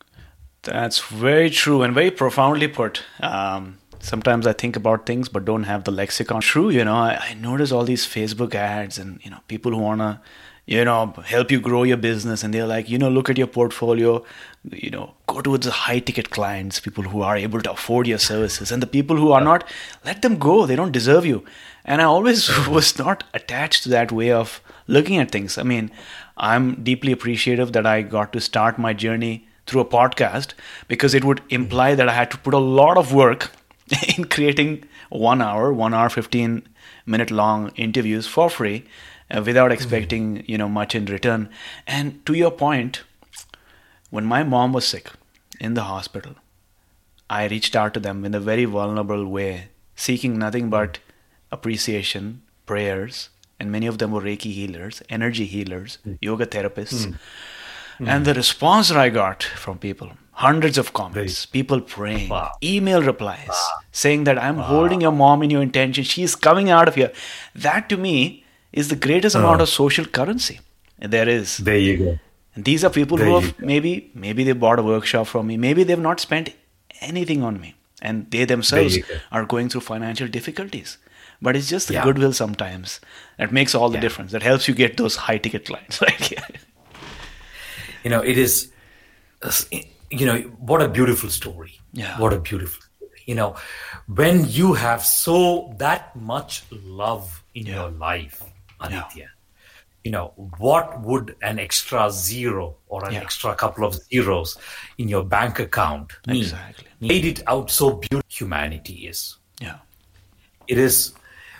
S4: That's very true and very profoundly put. Um, sometimes I think about things but don't have the lexicon. True, you know, I, I notice all these Facebook ads and, you know, people who want to, you know, help you grow your business. And they're like, you know, look at your portfolio, you know, go towards the high ticket clients, people who are able to afford your services. And the people who are not, let them go. They don't deserve you. And I always was not attached to that way of looking at things. I mean, I'm deeply appreciative that I got to start my journey through a podcast, because it would imply that I had to put a lot of work in creating one hour, one hour, fifteen minute long interviews for free uh, without expecting, mm-hmm. you know, much in return. And to your point, when my mom was sick in the hospital, I reached out to them in a very vulnerable way, seeking nothing but appreciation, prayers, and many of them were Reiki healers, energy healers, mm. yoga therapists. Mm. Mm. And the response that I got from people, hundreds of comments, Very. people praying, wow. email replies, wow. saying that I'm wow. holding your mom in your intention, she's coming out of here. That to me is the greatest oh. amount of social currency there is.
S2: There you go.
S4: And these are people there who have maybe, maybe they bought a workshop from me, maybe they've not spent anything on me, and they themselves go. are going through financial difficulties. But it's just the yeah. goodwill sometimes that makes all the yeah. difference. That helps you get those high-ticket clients. Right?
S2: You know, it is, you know, what a beautiful story.
S4: Yeah.
S2: What a beautiful story. You know, when you have so that much love in yeah. your life, Aditya, yeah. you know, what would an extra zero or an yeah. extra couple of zeros in your bank account mean?
S4: Exactly.
S2: Made it out so beautiful. Humanity is.
S4: Yeah.
S2: It is.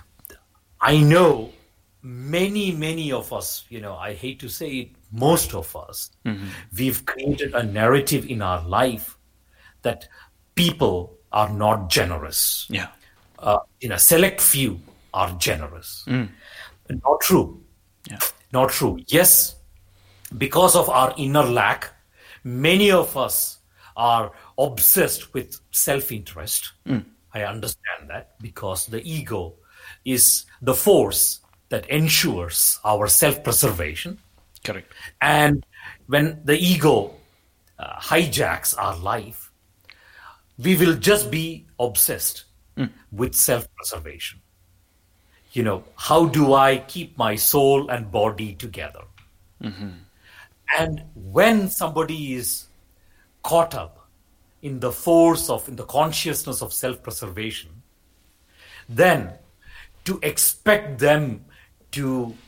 S2: I know many, many of us, you know, I hate to say it, most of us, mm-hmm. we've created a narrative in our life that people are not generous.
S4: Yeah.
S2: Uh, in a select few are generous.
S4: Mm.
S2: Not true.
S4: Yeah.
S2: Not true. Yes, because of our inner lack, many of us are obsessed with self-interest.
S4: Mm.
S2: I understand that, because the ego is the force that ensures our self-preservation.
S4: Correct.
S2: And when the ego uh, hijacks our life, we will just be obsessed mm. with self-preservation. You know, how do I keep my soul and body together?
S4: Mm-hmm.
S2: And when somebody is caught up in the force of, in the consciousness of self-preservation, then to expect them to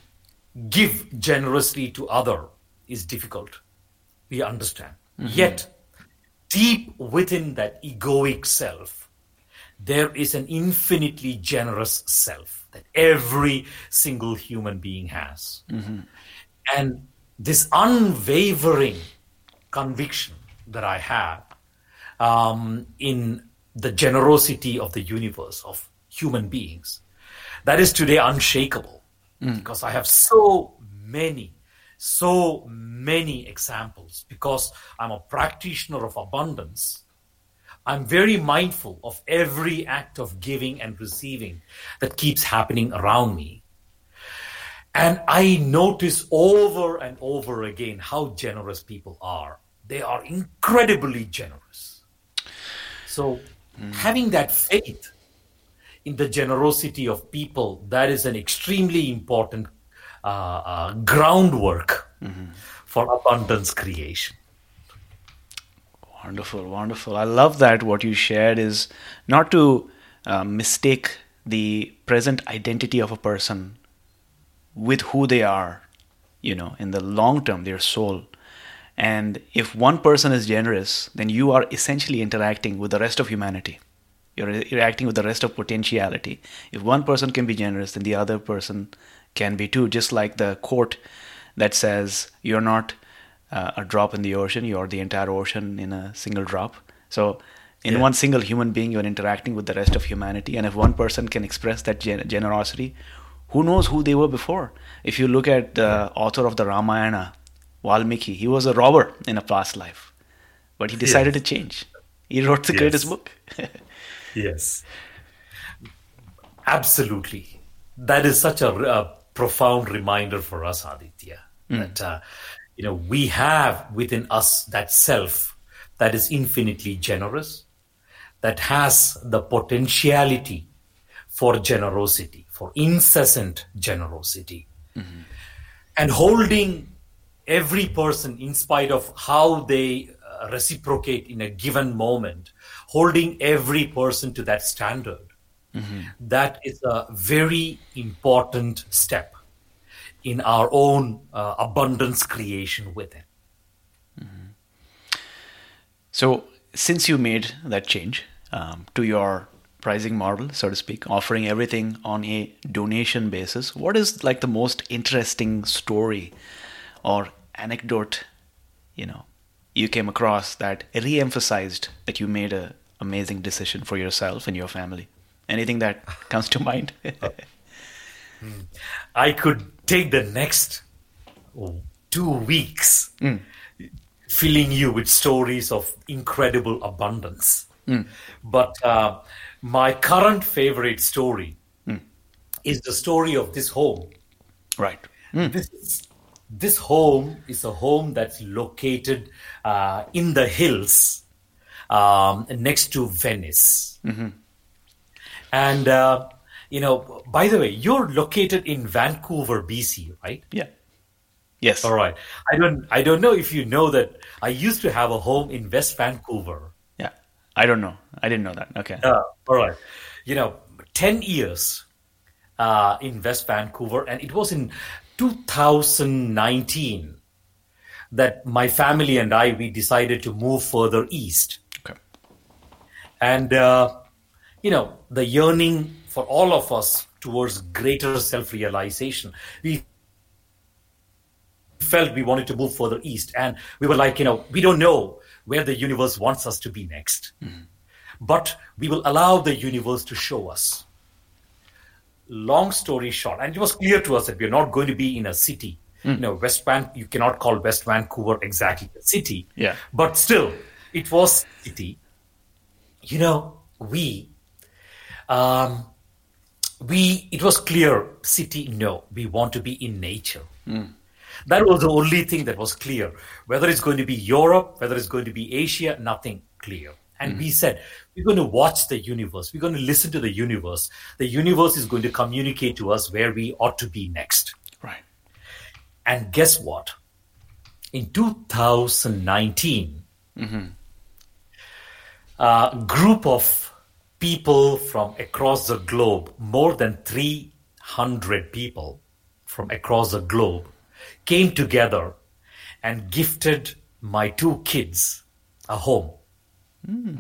S2: give generously to other is difficult. We understand. Mm-hmm. Yet, deep within that egoic self, there is an infinitely generous self that every single human being has. Mm-hmm. And this unwavering conviction that I have um, in the generosity of the universe, of human beings, that is today unshakable. Mm. Because I have so many, so many examples. Because I'm a practitioner of abundance, I'm very mindful of every act of giving and receiving that keeps happening around me. And I notice over and over again how generous people are. They are incredibly generous. So mm. having that faith in the generosity of people, that is an extremely important uh, uh, groundwork mm-hmm. for abundance creation.
S4: Wonderful, wonderful. I love that what you shared is not to uh, mistake the present identity of a person with who they are, you know, in the long term, their soul. And if one person is generous, then you are essentially interacting with the rest of humanity. You're interacting with the rest of potentiality. If one person can be generous, then the other person can be too. Just like the quote that says, you're not uh, a drop in the ocean, you're the entire ocean in a single drop. So in yeah. one single human being, you're interacting with the rest of humanity. And if one person can express that gen- generosity, who knows who they were before? If you look at the author of the Ramayana, Valmiki, he was a robber in a past life, but he decided yes. to change. He wrote the yes. greatest book.
S2: Yes, absolutely. That is such a, a profound reminder for us, Aditya, mm. that uh, you know we have within us that self that is infinitely generous, that has the potentiality for generosity, for incessant generosity, mm-hmm. and holding every person, in spite of how they uh, reciprocate in a given moment, holding every person to that standard, mm-hmm. that is a very important step in our own uh, abundance creation within.
S4: Mm-hmm. So since you made that change um, to your pricing model, so to speak, offering everything on a donation basis, what is like the most interesting story or anecdote, you know, you came across that re-emphasized that you made a amazing decision for yourself and your family? Anything that comes to mind?
S2: I could take the next two weeks mm. filling you with stories of incredible abundance. Mm. But uh, my current favorite story mm. is the story of this home.
S4: Right.
S2: Mm. This is, this home is a home that's located uh, in the hills um, next to Venice. Mm-hmm. And, uh, you know, by the way, you're located in Vancouver, B C, right?
S4: Yeah. Yes.
S2: All right. I don't, I don't know if you know that I used to have a home in West Vancouver.
S4: Yeah. I don't know. I didn't know that. Okay.
S2: Uh, all right. You know, ten years uh, in West Vancouver. And it was in two thousand nineteen that my family and I, we decided to move further east.
S4: Okay.
S2: And, uh, you know, the yearning for all of us towards greater self-realization, we felt we wanted to move further east. And we were like, you know, we don't know where the universe wants us to be next. Mm-hmm. But we will allow the universe to show us. Long story short, and it was clear to us that we're not going to be in a city. Mm. You know, West Van, you cannot call West Vancouver exactly a city.
S4: Yeah.
S2: But still, it was a city. You know, we, um, we, it was clear, city, no, we want to be in nature. Mm. That was the only thing that was clear. Whether it's going to be Europe, whether it's going to be Asia, nothing clear. And mm. we said, we're going to watch the universe. We're going to listen to the universe. The universe is going to communicate to us where we ought to be next.
S4: Right.
S2: And guess what? In two thousand nineteen, mm-hmm. a group of people from across the globe, more than three hundred people from across the globe came together and gifted my two kids a home. Mm.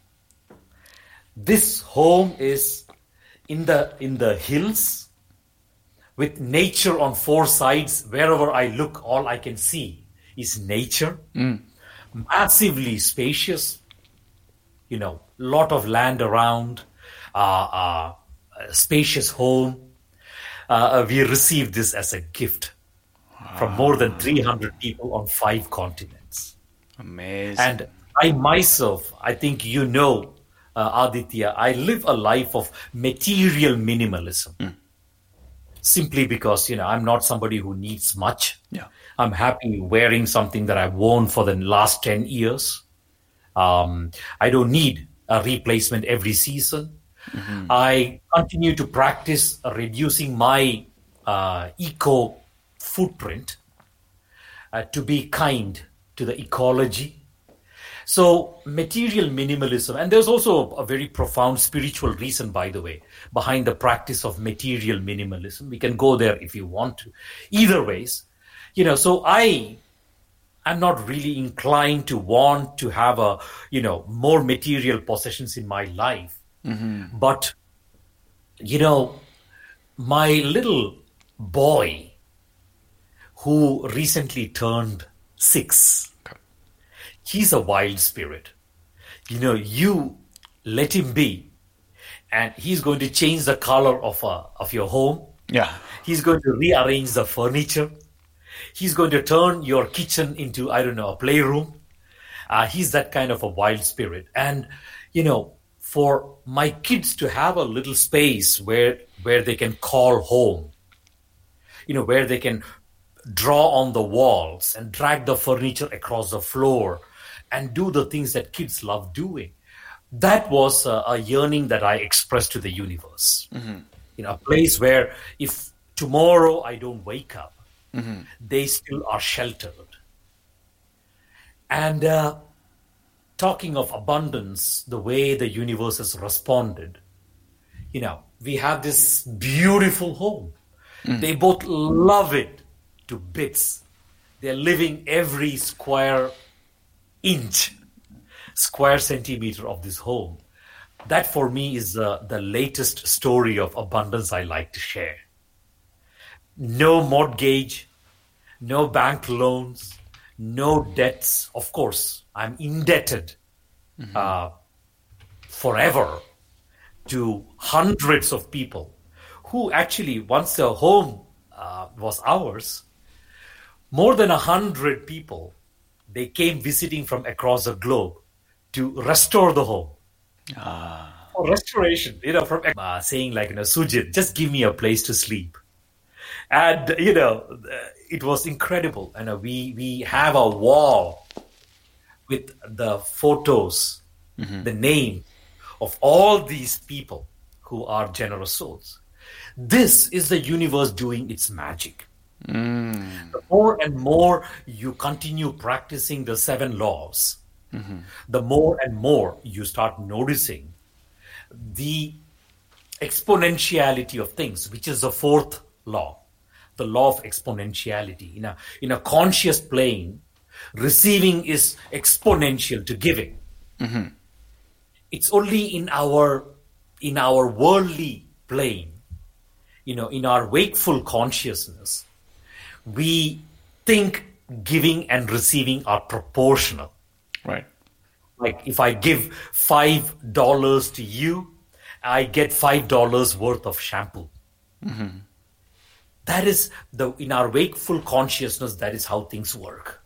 S2: This home is in the in the hills with nature on four sides. Wherever I look, all I can see is nature. Mm. Massively spacious, you know, lot of land around, uh, uh, a spacious home. Uh, we received this as a gift from more than three hundred people on five continents.
S4: Amazing.
S2: And I myself, I think you know, uh, Aditya, I live a life of material minimalism. Mm. Simply because, you know, I'm not somebody who needs much.
S4: Yeah.
S2: I'm happy wearing something that I've worn for the last ten years. Um, I don't need a replacement every season. Mm-hmm. I continue to practice reducing my uh, eco footprint uh, to be kind to the ecology. So material minimalism, and there's also a very profound spiritual reason, by the way, behind the practice of material minimalism. We can go there if you want to. Either ways, you know, so I I'm not really inclined to want to have a, you know, more material possessions in my life. Mm-hmm. But, you know, my little boy who recently turned six, he's a wild spirit. You know, you let him be, and he's going to change the color of a, of your home.
S4: Yeah.
S2: He's going to rearrange the furniture. He's going to turn your kitchen into, I don't know, a playroom. Uh, he's that kind of a wild spirit. And, you know, for my kids to have a little space where where they can call home, you know, where they can draw on the walls and drag the furniture across the floor and do the things that kids love doing. That was a, a yearning that I expressed to the universe. Mm-hmm. You know, a place where if tomorrow I don't wake up, mm-hmm. they still are sheltered. And uh, talking of abundance, the way the universe has responded, you know, we have this beautiful home. Mm. They both love it to bits. They're living every square inch, square centimeter of this home. That for me is uh, the latest story of abundance I like to share. No mortgage, no bank loans, no debts. Of course, I'm indebted mm-hmm. uh, forever to hundreds of people who actually, once the home uh, was ours, more than a hundred people, they came visiting from across the globe to restore the home. Ah. For restoration, you know, from uh, saying like, you know, Sujit, just give me a place to sleep. And, you know, it was incredible. And uh, we, we have a wall with the photos, mm-hmm. the name of all these people who are generous souls. This is the universe doing its magic. Mm. The more and more you continue practicing the seven laws, mm-hmm. the more and more you start noticing the exponentiality of things, which is the fourth law, the law of exponentiality. In a, in a conscious plane, receiving is exponential to giving. Mm-hmm. It's only in our in our worldly plane, you know, in our wakeful consciousness, we think giving and receiving are proportional.
S4: Right.
S2: Like if I give five dollars to you, I get five dollars worth of shampoo. Mm-hmm. That is the in our wakeful consciousness, that is how things work.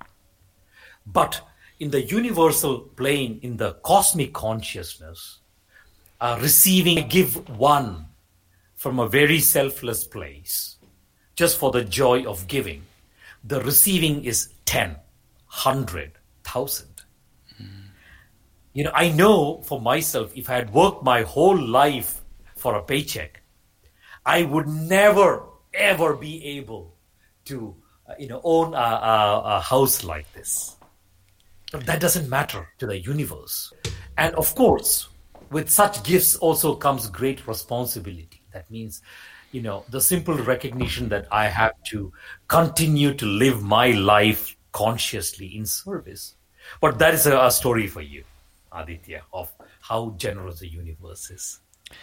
S2: But in the universal plane, in the cosmic consciousness, uh, receiving, give one from a very selfless place, just for the joy of giving. The receiving is ten, hundred, thousand. Mm. You know, I know for myself, if I had worked my whole life for a paycheck, I would never, ever be able to, uh, you know, own a, a, a house like this. But that doesn't matter to the universe. And of course, with such gifts also comes great responsibility. That means, you know, the simple recognition that I have to continue to live my life consciously in service. But that is a, a story for you, Aditya, of how generous the universe is.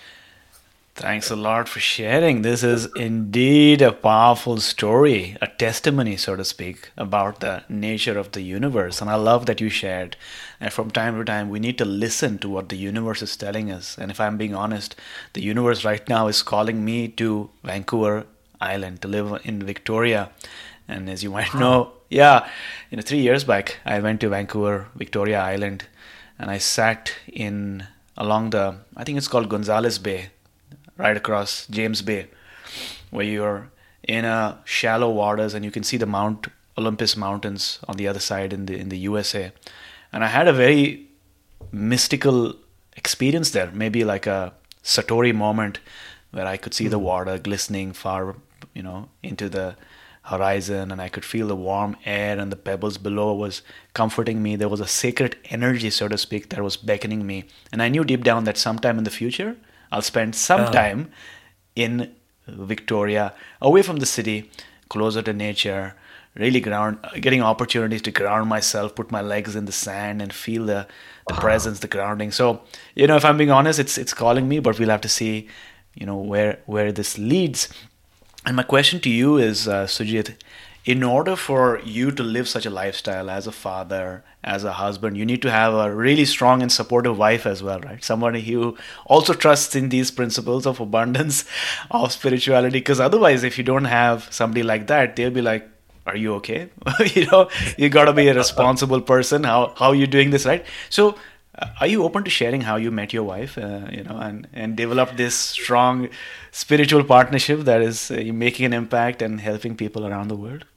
S4: Thanks a lot for sharing. This is indeed a powerful story, a testimony, so to speak, about the nature of the universe. And I love that you shared. And from time to time, we need to listen to what the universe is telling us. And if I'm being honest, the universe right now is calling me to Vancouver Island to live in Victoria. And as you might know, yeah, you know, three years back, I went to Vancouver, Victoria Island, and I sat in along the, I think it's called Gonzales Bay, right across James Bay, where you're in a shallow waters and you can see the Mount Olympus Mountains on the other side in the in the U S A. And I had a very mystical experience there, maybe like a Satori moment where I could see the water glistening far, you know, into the horizon, and I could feel the warm air and the pebbles below was comforting me. There was a sacred energy, so to speak, that was beckoning me. And I knew deep down that sometime in the future, I'll spend some
S2: Oh.
S4: time in Victoria, away from the city, closer to nature, really ground, getting opportunities to ground myself, put my legs in the sand and feel the, the presence, the grounding. So, you know, if I'm being honest, it's it's calling me, but we'll have to see, you know, where where this leads. And my question to you is, uh, Sujit, in order for you to live such a lifestyle as a father, as a husband, you need to have a really strong and supportive wife as well, right? Somebody who also trusts in these principles of abundance, of spirituality. Because otherwise, if you don't have somebody like that, they'll be like, are you okay? you know, you got to be a responsible person. How how are you doing this, right? So uh, are you open to sharing how you met your wife, uh, you know, and, and developed this strong spiritual partnership that is uh, making an impact and helping people around the world?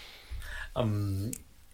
S2: Um,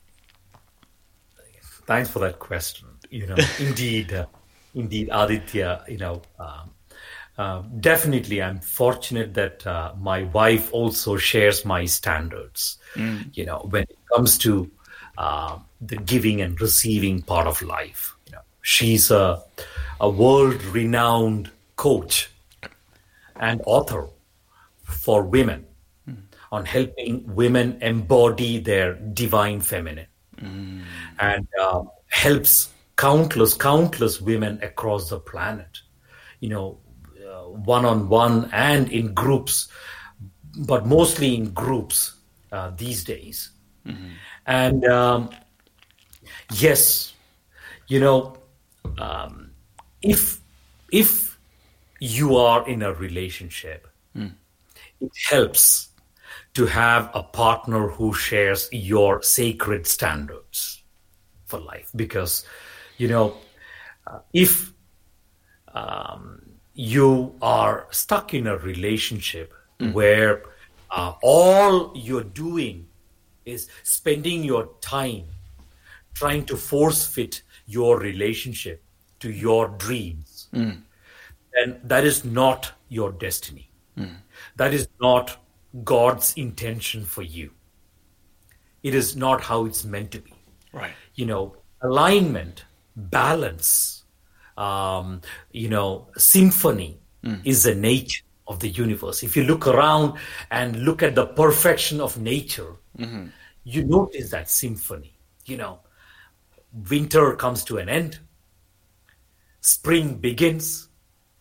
S2: thanks for that question. You know, indeed, uh, indeed, Aditya. You know, um, uh, definitely, I'm fortunate that uh, my wife also shares my standards. Mm. You know, when it comes to uh, the giving and receiving part of life. You know, she's a a world-renowned coach and author for women, on helping women embody their divine feminine, mm. and uh, helps countless, countless women across the planet, you know, uh, one-on-one and in groups, but mostly in groups uh, these days. Mm-hmm. And um, yes, you know, um, if if you are in a relationship, mm. it helps to have a partner who shares your sacred standards for life. Because, you know, uh, if um, you are stuck in a relationship mm. where uh, all you're doing is spending your time trying to force fit your relationship to your dreams, mm. then that is not your destiny. Mm. That is not God's intention for you. It is not how it's meant to be.
S4: Right.
S2: You know, alignment, balance, um, you know, symphony mm. is the nature of the universe. If you look around and look at the perfection of nature, mm-hmm. you notice that symphony. You know, winter comes to an end, spring begins,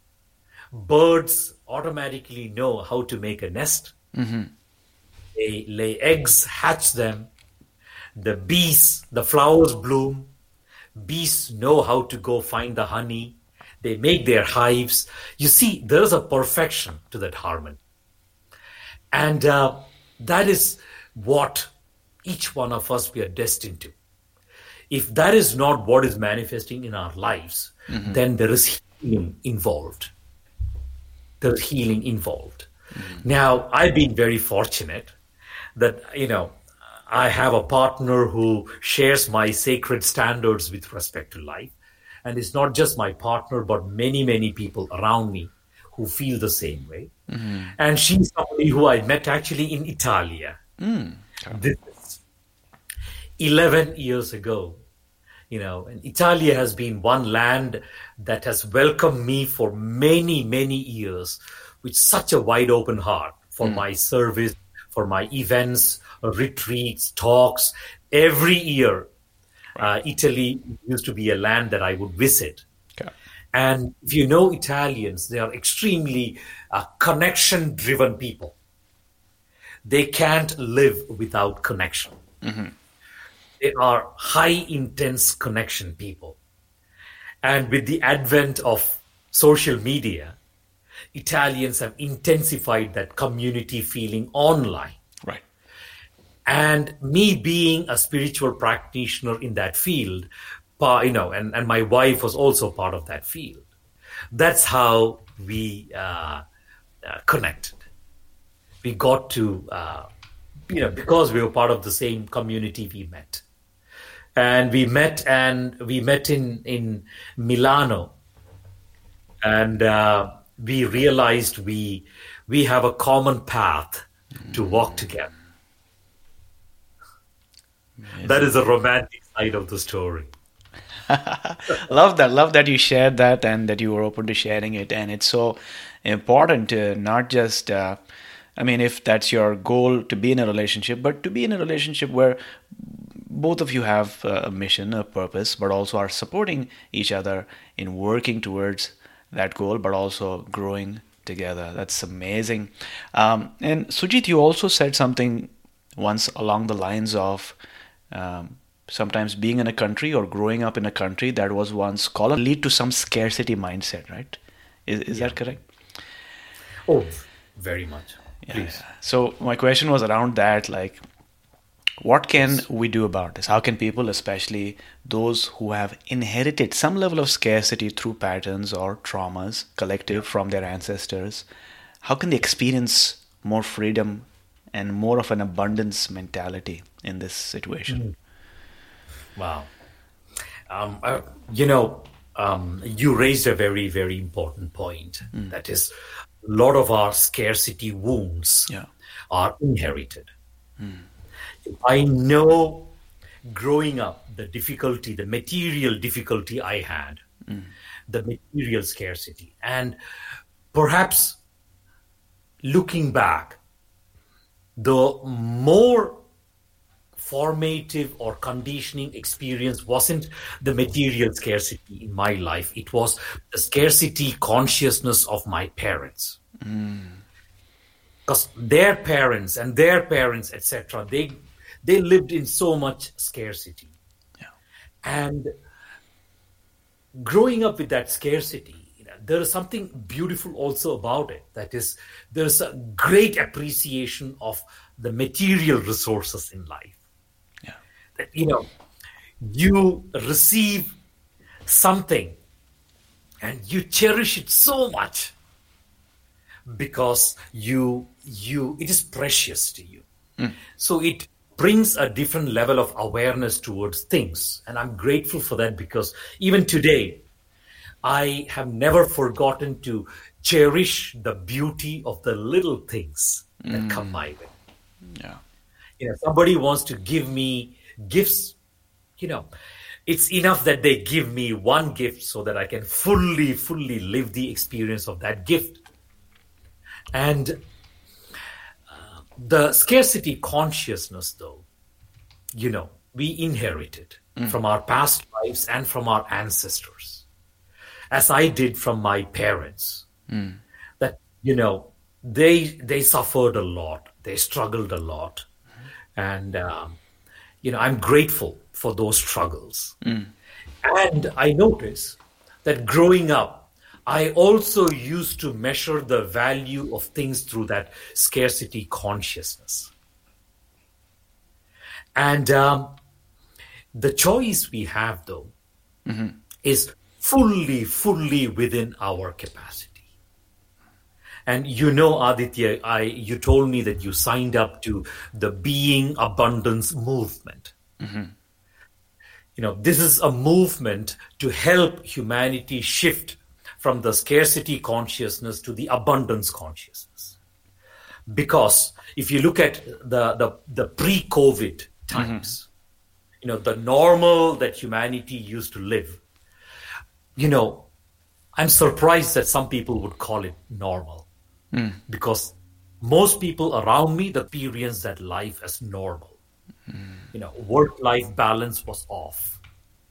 S2: birds automatically know how to make a nest. Mm-hmm. They lay eggs, hatch them. The bees, the flowers bloom. Bees know how to go find the honey. They make their hives. You see, there is a perfection to that harmony. And uh, that is what each one of us we are destined to. If that is not what is manifesting in our lives, mm-hmm. then there is healing involved. There is healing involved. Mm-hmm. Now, I've been very fortunate that, you know, I have a partner who shares my sacred standards with respect to life. And it's not just my partner, but many, many people around me who feel the same way. Mm-hmm. And she's somebody who I met actually in Italia. Mm. Oh. This is eleven years ago. You know, and Italia has been one land that has welcomed me for many, many years with such a wide open heart for mm. my service, for my events, retreats, talks. Every year, uh, Italy used to be a land that I would visit. Okay. And if you know Italians, they are extremely uh, connection-driven people. They can't live without connection. Mm-hmm. They are high intense connection people. And with the advent of social media, Italians have intensified that community feeling online.
S4: Right.
S2: And me being a spiritual practitioner in that field, you know, and, and my wife was also part of that field. That's how we uh, uh, connected. We got to, uh, you know, because we were part of the same community, we met. And we met and we met in, in Milano. And uh, we realized we we have a common path to walk together. Amazing. That is the romantic side of the story.
S4: Love that. Love that you shared that and that you were open to sharing it. And it's so important to not just, uh, I mean, if that's your goal to be in a relationship, but to be in a relationship where both of you have a mission, a purpose, but also are supporting each other in working towards that goal, but also growing together. That's amazing. Um, and Sujit, you also said something once along the lines of um, sometimes being in a country or growing up in a country that was once called lead to some scarcity mindset, right? Is, is yeah. that correct?
S2: Oh, very much.
S4: Yeah.
S2: Please.
S4: So my question was around that, like, what can we do about this? How can people, especially those who have inherited some level of scarcity through patterns or traumas collective from their ancestors, how can they experience more freedom and more of an abundance mentality in this situation?
S2: Wow. Um, uh, you know, um, you raised a very, very important point. Mm. That is, a lot of our scarcity wounds yeah. are inherited. Mm. I know growing up, the difficulty, the material difficulty I had, mm. the material scarcity. And perhaps looking back, the more formative or conditioning experience wasn't the material scarcity in my life. It was the scarcity consciousness of my parents. Because mm. their parents and their parents, et cetera, they They lived in so much scarcity. Yeah. And growing up with that scarcity, you know, there is something beautiful also about it. That is, there's a great appreciation of the material resources in life. Yeah. That, you know, you receive something and you cherish it so much because you, you, it is precious to you. Mm. So it brings a different level of awareness towards things. And I'm grateful for that because even today, I have never forgotten to cherish the beauty of the little things that mm. come my way.
S4: Yeah.
S2: You know, somebody wants to give me gifts, you know, it's enough that they give me one gift so that I can fully, fully live the experience of that gift. And the scarcity consciousness, though, you know, we inherited mm. from our past lives and from our ancestors, as I did from my parents, mm. that, you know, they they suffered a lot, they struggled a lot. Mm. And, um, you know, I'm grateful for those struggles. Mm. And I notice that growing up, I also used to measure the value of things through that scarcity consciousness. And um, the choice we have, though, mm-hmm. is fully, fully within our capacity. And you know, Aditya, I, you told me that you signed up to the Being Abundance movement. Mm-hmm. You know, this is a movement to help humanity shift from the scarcity consciousness to the abundance consciousness. Because if you look at the, the, the pre-COVID times, mm-hmm. you know, the normal that humanity used to live, you know, I'm surprised that some people would call it normal. mm. because most people around me experienced that life as normal. Mm. You know, work-life balance was off.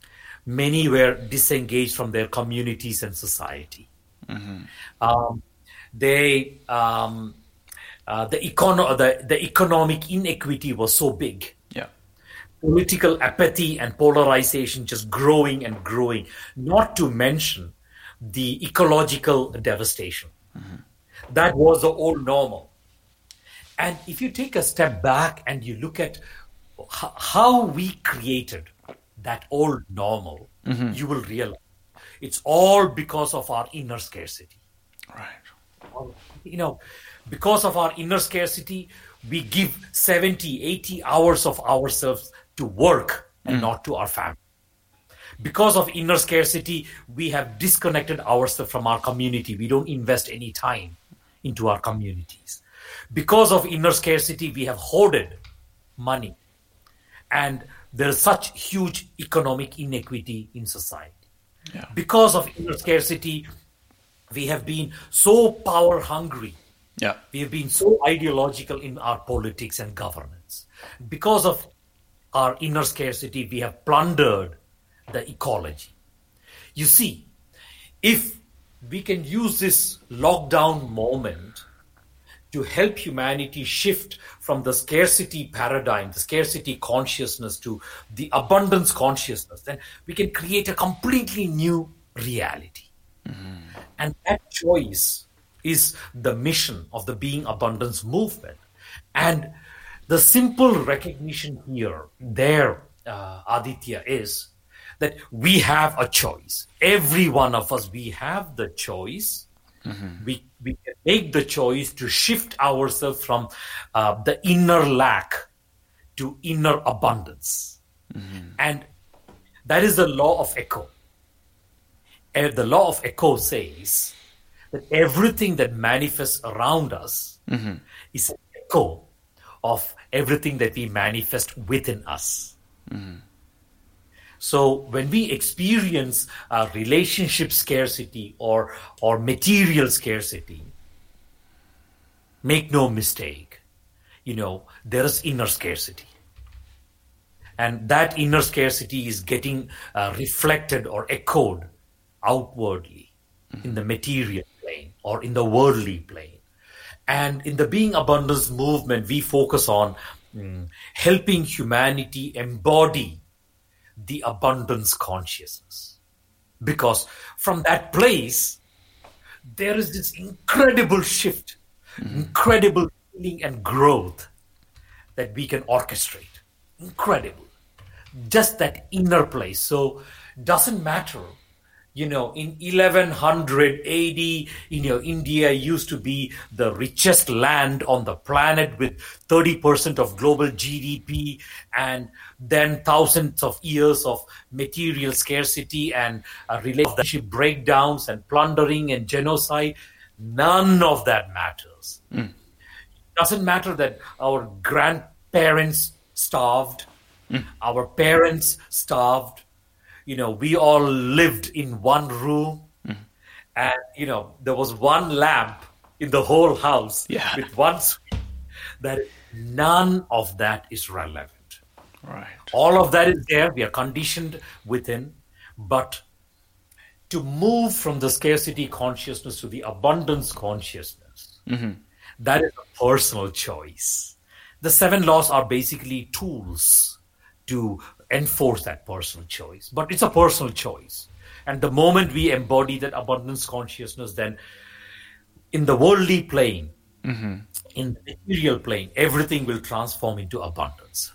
S2: Many were disengaged from their communities and society. Mm-hmm. Um, they, um, uh, the, econo- the, the economic inequity was so big.
S4: Yeah.
S2: Political apathy and polarization just growing and growing, not to mention the ecological devastation. Mm-hmm. That was the old normal. And if you take a step back and you look at h- how we created that old normal, mm-hmm. you will realize it's all because of our inner scarcity.
S4: Right.
S2: You know, because of our inner scarcity, we give seventy, eighty hours of ourselves to work and mm. not to our family. Because of inner scarcity, we have disconnected ourselves from our community. We don't invest any time into our communities. Because of inner scarcity, we have hoarded money. And there is such huge economic inequity in society. Yeah. Because of inner scarcity, we have been so power hungry.
S4: Yeah.
S2: We have been so ideological in our politics and governance. Because of our inner scarcity, we have plundered the ecology. You see, if we can use this lockdown moment to help humanity shift from the scarcity paradigm, the scarcity consciousness to the abundance consciousness, then we can create a completely new reality. Mm-hmm. And that choice is the mission of the Being Abundance movement. And the simple recognition here, there, uh, Aditya, is that we have a choice. Every one of us, we have the choice. Mm-hmm. We, we can make the choice to shift ourselves from uh, the inner lack to inner abundance. Mm-hmm. And that is the law of echo. And the law of echo says that everything that manifests around us mm-hmm. is an echo of everything that we manifest within us. Mm-hmm. So when we experience uh, relationship scarcity or or material scarcity, make no mistake, you know, there is inner scarcity. And that inner scarcity is getting uh, reflected or echoed outwardly mm-hmm. in the material plane or in the worldly plane. And in the Being Abundance movement, we focus on mm, helping humanity embody the abundance consciousness. Because from that place, there is this incredible shift, mm-hmm. incredible healing and growth that we can orchestrate. Incredible. Just that inner place. So doesn't matter. You know, in eleven hundred A D, you know, India used to be the richest land on the planet with thirty percent of global G D P, and then thousands of years of material scarcity and uh, relationship breakdowns and plundering and genocide. None of that matters. Mm. It doesn't matter that our grandparents starved, mm. our parents starved. You know, we all lived in one room mm. and, you know, there was one lamp in the whole house yeah. with one switch. That none of that is relevant.
S4: Right.
S2: All of that is there. We are conditioned within. But to move from the scarcity consciousness to the abundance consciousness, mm-hmm. that is a personal choice. The seven laws are basically tools to enforce that personal choice. But it's a personal choice. And the moment we embody that abundance consciousness, then in the worldly plane, mm-hmm. in the material plane, everything will transform into abundance.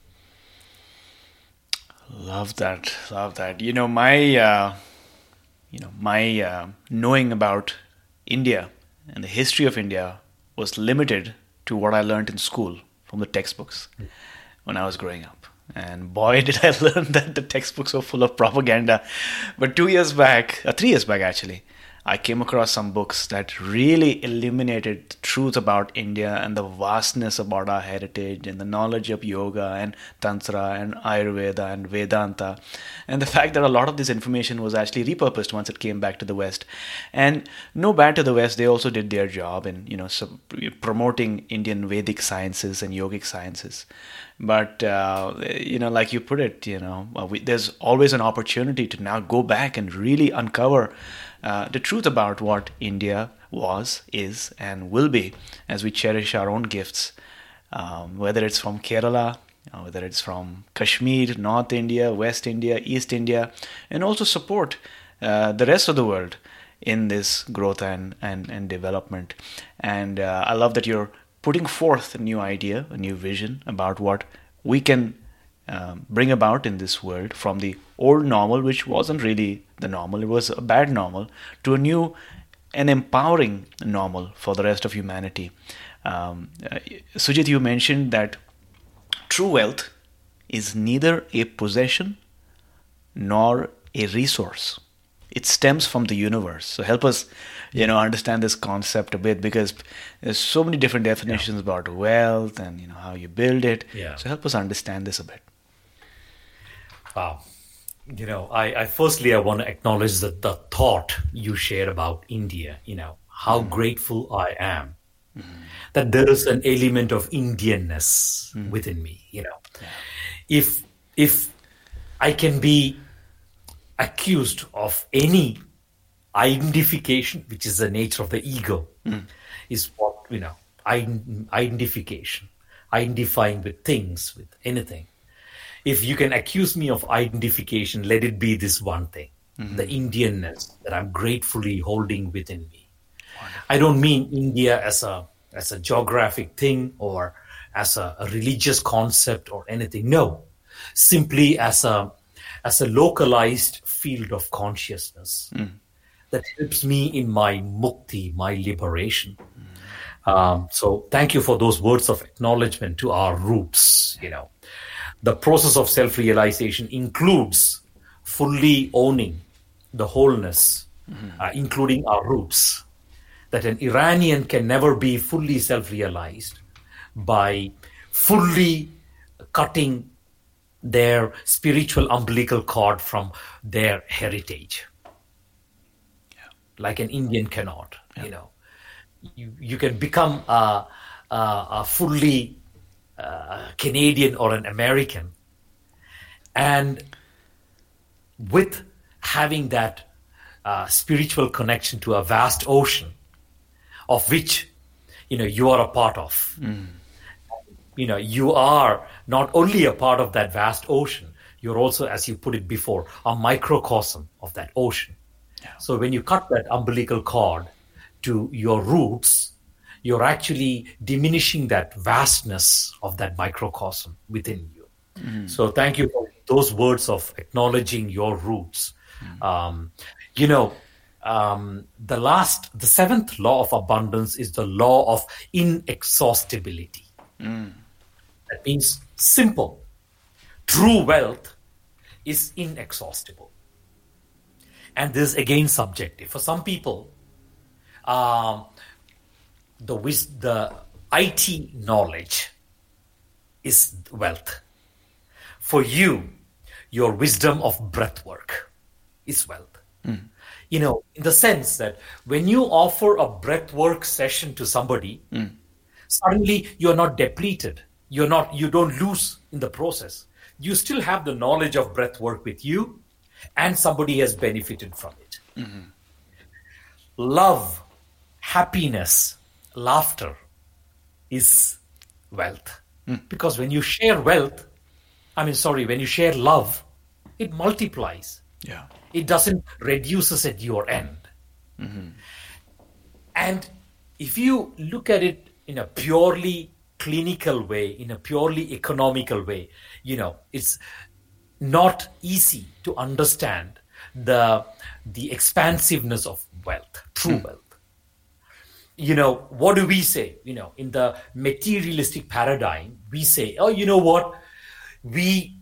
S4: Love that. Love that. You know, my, uh, you know, my uh, knowing about India and the history of India was limited to what I learned in school from the textbooks mm-hmm. when I was growing up. And boy, did I learn that the textbooks were full of propaganda. But two years back, uh, three years back actually, I came across some books that really illuminated the truth about India and the vastness about our heritage and the knowledge of yoga and tantra and Ayurveda and Vedanta, and the fact that a lot of this information was actually repurposed once it came back to the West. And no bad to the West, they also did their job in, you know, so promoting Indian Vedic sciences and yogic sciences. But, uh, you know, like you put it, you know, uh, we, there's always an opportunity to now go back and really uncover uh, the truth about what India was, is, and will be as we cherish our own gifts, um, whether it's from Kerala, uh, whether it's from Kashmir, North India, West India, East India, and also support uh, the rest of the world in this growth and, and, and development. And uh, I love that you're putting forth a new idea, a new vision about what we can um, bring about in this world from the old normal, which wasn't really the normal, it was a bad normal, to a new and empowering normal for the rest of humanity. Um, uh, Sujit, you mentioned that true wealth is neither a possession nor a resource. It stems from the universe. So help us, you know, understand this concept a bit, because there's so many different definitions yeah. about wealth and, you know, how you build it.
S2: Yeah.
S4: So help us understand this a bit.
S2: Wow. You know, I, I firstly, I want to acknowledge that the thought you shared about India, you know, how mm. grateful I am mm. that there is an element of Indianness mm. within me, you know. Yeah. If, if I can be accused of any identification, which is the nature of the ego, mm. is what, you know, identification, identifying with things, with anything. If you can accuse me of identification, let it be this one thing, mm-hmm. the Indianness that I'm gratefully holding within me. Wonderful. I don't mean India as a as a geographic thing or as a, a religious concept or anything. No, simply as a as a localized field of consciousness mm. that helps me in my mukti, my liberation. Mm. Um, so thank you for those words of acknowledgement to our roots. You know, the process of self-realization includes fully owning the wholeness, mm. uh, including our roots. That an Iranian can never be fully self-realized by fully cutting their spiritual umbilical cord from their heritage. Yeah. Like an Indian cannot, yeah. you know. You, you can become a, a, a fully uh, Canadian or an American, and with having that uh, spiritual connection to a vast ocean of which, you know, you are a part of. Mm. You know, you are not only a part of that vast ocean, you're also, as you put it before, a microcosm of that ocean. Yeah. So when you cut that umbilical cord to your roots, you're actually diminishing that vastness of that microcosm within you. Mm. So thank you for those words of acknowledging your roots. Mm. Um, you know, um, the last, the seventh law of abundance is the law of inexhaustibility. Mm. That means simple. True wealth is inexhaustible. And this is again subjective. For some people, um, the wis- the I T knowledge is wealth. For you, your wisdom of breath work is wealth. Mm. You know, in the sense that when you offer a breath work session to somebody, mm. suddenly you're not depleted. You're not, you don't lose in the process. You still have the knowledge of breath work with you, and somebody has benefited from it. Mm-hmm. Love, happiness, laughter is wealth. Mm. Because when you share wealth, I mean, sorry, when you share love, it multiplies. Yeah. It doesn't reduces at your end. Mm-hmm. And if you look at it in a purely clinical way, in a purely economical way, you know, it's not easy to understand the the expansiveness of wealth, true mm. wealth. You know, what do we say? You know, in the materialistic paradigm, we say, oh, you know what? We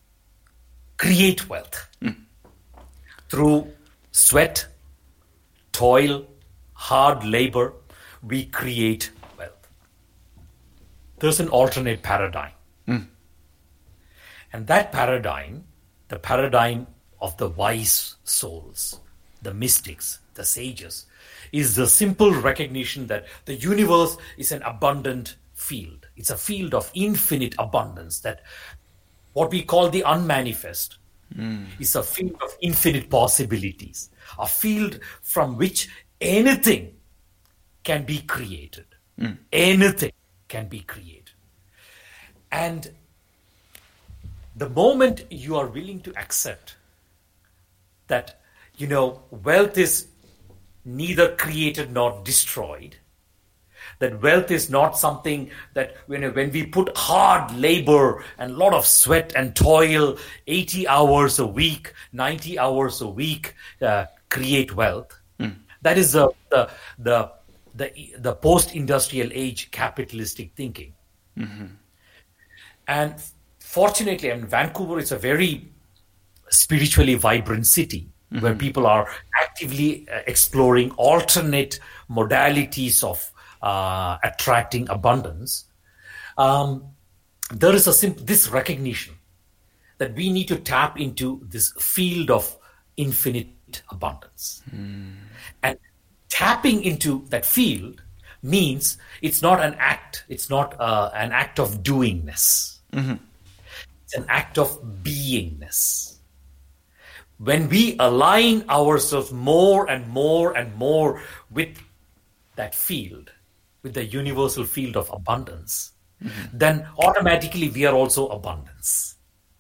S2: create wealth mm. through sweat, toil, hard labor, we create wealth. There's an alternate paradigm.
S4: Mm.
S2: And that paradigm, the paradigm of the wise souls, the mystics, the sages, is the simple recognition that the universe is an abundant field. It's a field of infinite abundance, that what we call the unmanifest mm. is a field of infinite possibilities, a field from which anything can be created. Mm. Anything can be created. And the moment you are willing to accept that, you know, wealth is neither created nor destroyed, that wealth is not something that when, when we put hard labor and a lot of sweat and toil, eighty hours a week, ninety hours a week, uh, create wealth. Mm. That is the, the, the, the, the post-industrial age capitalistic thinking. Mm-hmm. And fortunately, in Vancouver, it's a very spiritually vibrant city mm-hmm. where people are actively uh, exploring alternate modalities of uh, attracting abundance. Um, there is a simple, this recognition that we need to tap into this field of infinite abundance. Mm. And tapping into that field means it's not an act, it's not uh, an act of doingness. Mm-hmm. It's an act of beingness. When we align ourselves more and more and more with that field, with the universal field of abundance, mm-hmm. then automatically we are also abundance.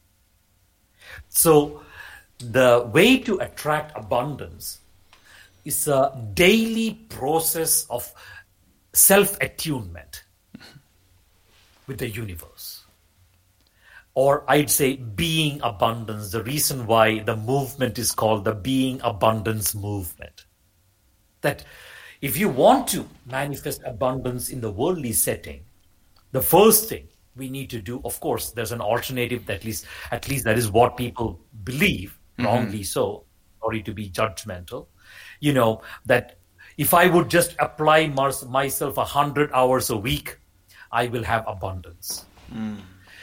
S2: So the way to attract abundance is a daily process of self-attunement with the universe. Or I'd say being abundance, the reason why the movement is called the Being Abundance Movement. That if you want to manifest abundance in the worldly setting, the first thing we need to do, of course, there's an alternative, that at least, at least that is what people believe, mm-hmm. wrongly so, sorry to be judgmental, you know, that if I would just apply myself one hundred hours a week, I will have abundance. Mm.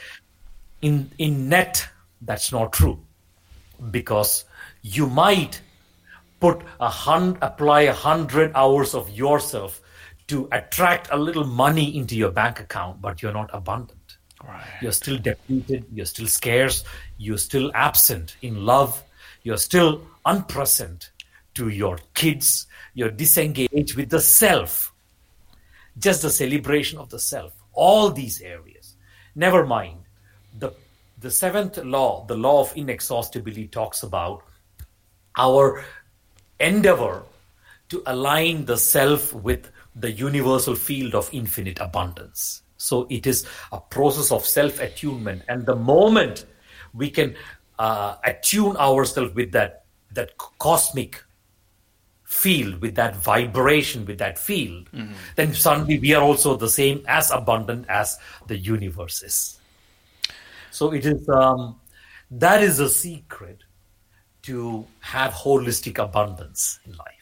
S2: In in net, that's not true, because you might put a hun- apply a hundred hours of yourself to attract a little money into your bank account, but you're not abundant. Right. You're still depleted, you're still scarce, you're still absent in love, you're still unpresent to your kids, you're disengaged with the self, just the celebration of the self, all these areas. Never mind. The, the seventh law, the law of inexhaustibility, talks about our endeavor to align the self with the universal field of infinite abundance. So it is a process of self-attunement. And the moment we can uh, attune ourselves with that, that cosmic field, with that vibration, with that field, mm-hmm. then suddenly we are also the same, as abundant as the universe is. So it is, um, that is the secret to have holistic abundance in life.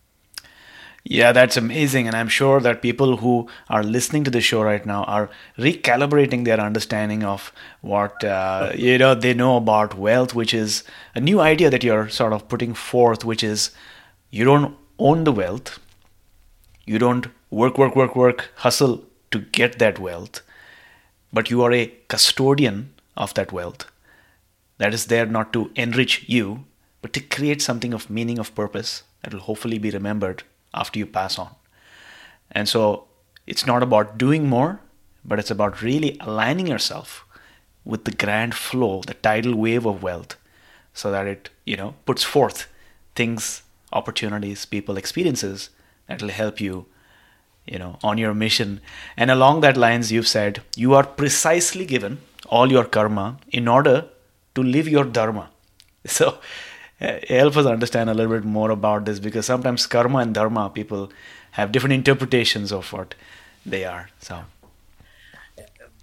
S4: Yeah, that's amazing. And I'm sure that people who are listening to the show right now are recalibrating their understanding of what, uh, you know, they know about wealth, which is a new idea that you're sort of putting forth, which is you don't own the wealth. You don't work, work, work, work, hustle to get that wealth. But you are a custodian of that wealth that is there not to enrich you, but to create something of meaning, of purpose that will hopefully be remembered after you pass on. And so it's not about doing more, but it's about really aligning yourself with the grand flow, the tidal wave of wealth, so that it, you know, puts forth things, opportunities, people, experiences that will help you, you know, on your mission. And along that lines, you've said you are precisely given all your karma in order to live your dharma. So uh, help us understand a little bit more about this, because sometimes karma and dharma, people have different interpretations of what they are. So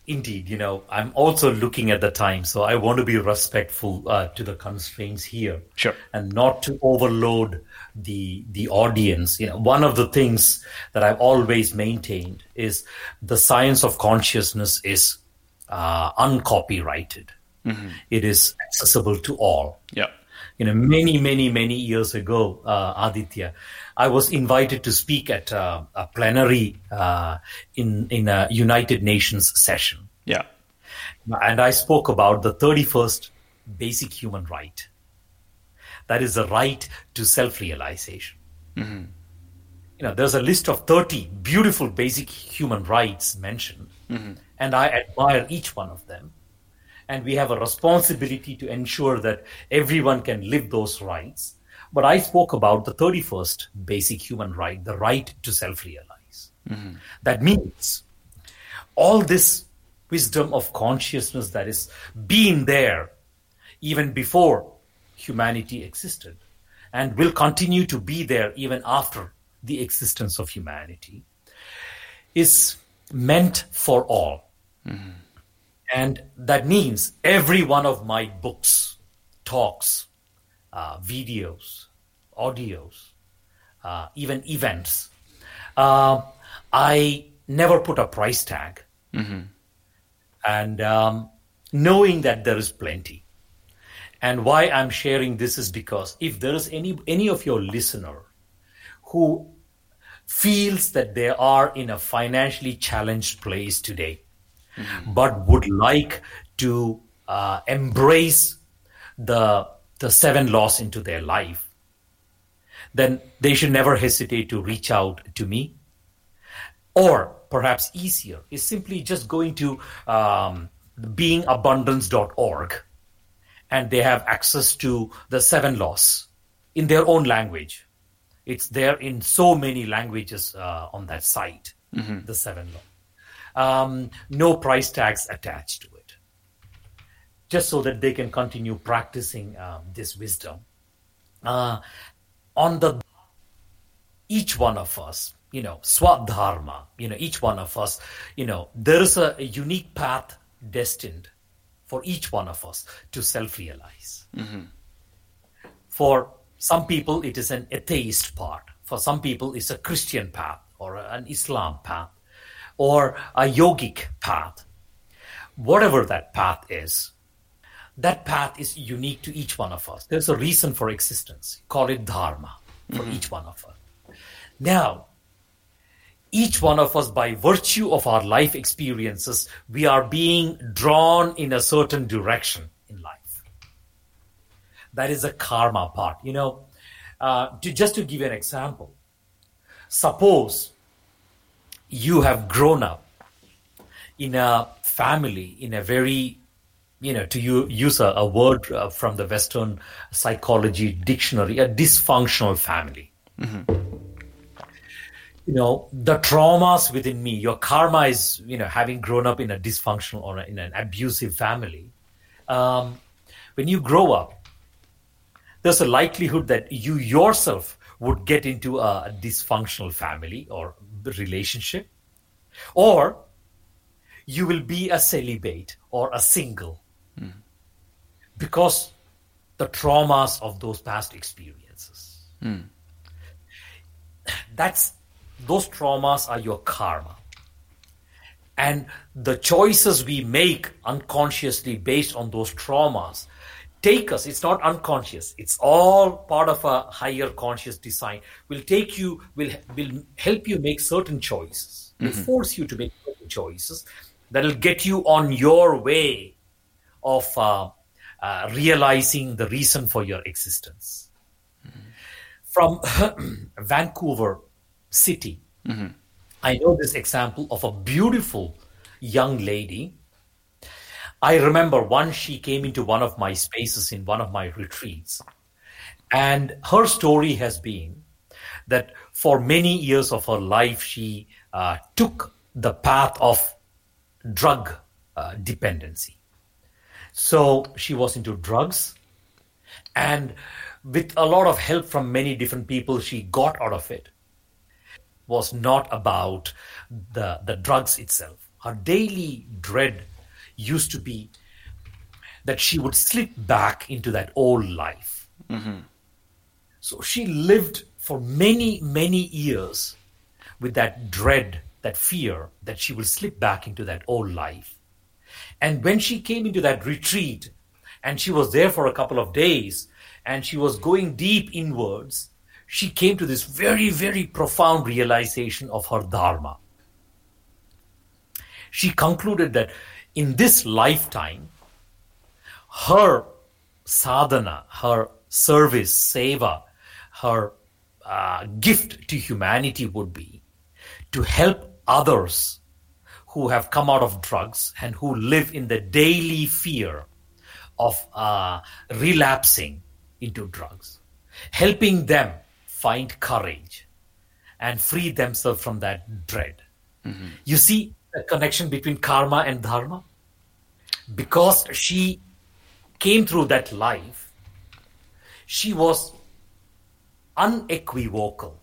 S2: Indeed, you know, I'm also looking at the time, so I want to be respectful uh, to the constraints here.
S4: Sure.
S2: And not to overload the the audience. You know, one of the things that I've always maintained is the science of consciousness is uh, uncopyrighted. Mm-hmm. It is accessible to all.
S4: Yeah.
S2: You know, many, many, many years ago, uh, Aditya, I was invited to speak at uh, a plenary uh, in in a United Nations session.
S4: Yeah,
S2: and I spoke about the thirty-first basic human right. That is the right to self-realization. Mm-hmm. You know, there's a list of thirty beautiful basic human rights mentioned, mm-hmm. and I admire each one of them. And we have a responsibility to ensure that everyone can live those rights. But I spoke about the thirty-first basic human right, the right to self-realize. Mm-hmm. That means all this wisdom of consciousness that is been there even before humanity existed and will continue to be there even after the existence of humanity is meant for all. Mm-hmm. And that means every one of my books, talks, uh, videos, audios, uh, even events, uh, I never put a price tag. Mm-hmm. And um, knowing that there is plenty. And why I'm sharing this is because if there is any any of your listener who feels that they are in a financially challenged place today, mm-hmm. but would like to uh, embrace the the seven laws into their life, then they should never hesitate to reach out to me. Or perhaps easier is simply just going to um, being abundance dot org, and they have access to the seven laws in their own language. It's there in so many languages uh, on that site, mm-hmm. the seven laws. Um, no price tags attached to it, just so that they can continue practicing um, this wisdom. Uh, on the each one of us, you know, swadharma, you know, each one of us, you know, there is a, a unique path destined for each one of us to self-realize. Mm-hmm. For some people, it is an atheist path. For some people, it's a Christian path or an Islam path or a yogic path. Whatever that path is, that path is unique to each one of us. There's a reason for existence. Call it dharma for mm-hmm. each one of us. Now, each one of us, by virtue of our life experiences, we are being drawn in a certain direction in life. That is a karma part. You know, uh, to, just to give you an example, suppose you have grown up in a family, in a very, you know, to you, use a, a word uh, from the Western psychology dictionary, a dysfunctional family. Mm-hmm. You know, the traumas within me, your karma is, you know, having grown up in a dysfunctional or in an abusive family. Um, when you grow up, there's a likelihood that you yourself would get into a, a dysfunctional family or relationship, or you will be a celibate or a single mm. because the traumas of those past experiences. Mm. That's Those traumas are your karma. And the choices we make unconsciously based on those traumas take us, it's not unconscious, it's all part of a higher conscious design, will take you, will, will help you make certain choices, will mm-hmm. force you to make certain choices that will get you on your way of uh, uh, realizing the reason for your existence. Mm-hmm. From Vancouver City, mm-hmm. I know this example of a beautiful young lady. I remember once she came into one of my spaces in one of my retreats, and her story has been that for many years of her life, she uh, took the path of drug uh, dependency. So she was into drugs, and with a lot of help from many different people, she got out of it. Was not about the, the drugs itself. her daily dread used to be that she would slip back into that old life.
S4: Mm-hmm.
S2: So she lived for many, many years with that dread, that fear that she will slip back into that old life. And when she came into that retreat, and she was there for a couple of days, and she was going deep inwards, she came to this very, very profound realization of her dharma. She concluded that in this lifetime, her sadhana, her service, seva, her uh, gift to humanity would be to help others who have come out of drugs and who live in the daily fear of uh, relapsing into drugs, helping them find courage and free themselves from that dread.
S4: Mm-hmm.
S2: You see the connection between karma and dharma? Because she came through that life, she was unequivocal,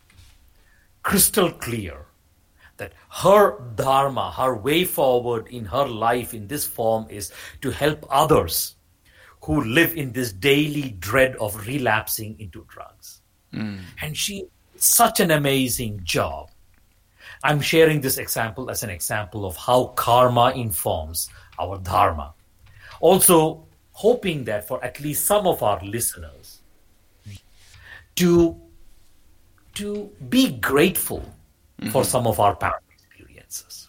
S2: crystal clear that her dharma, her way forward in her life in this form is to help others who live in this daily dread of relapsing into drugs.
S4: Mm.
S2: And she did such an amazing job. I'm sharing this example as an example of how karma informs our dharma. Also, hoping that for at least some of our listeners to, to be grateful mm-hmm. for some of our past experiences.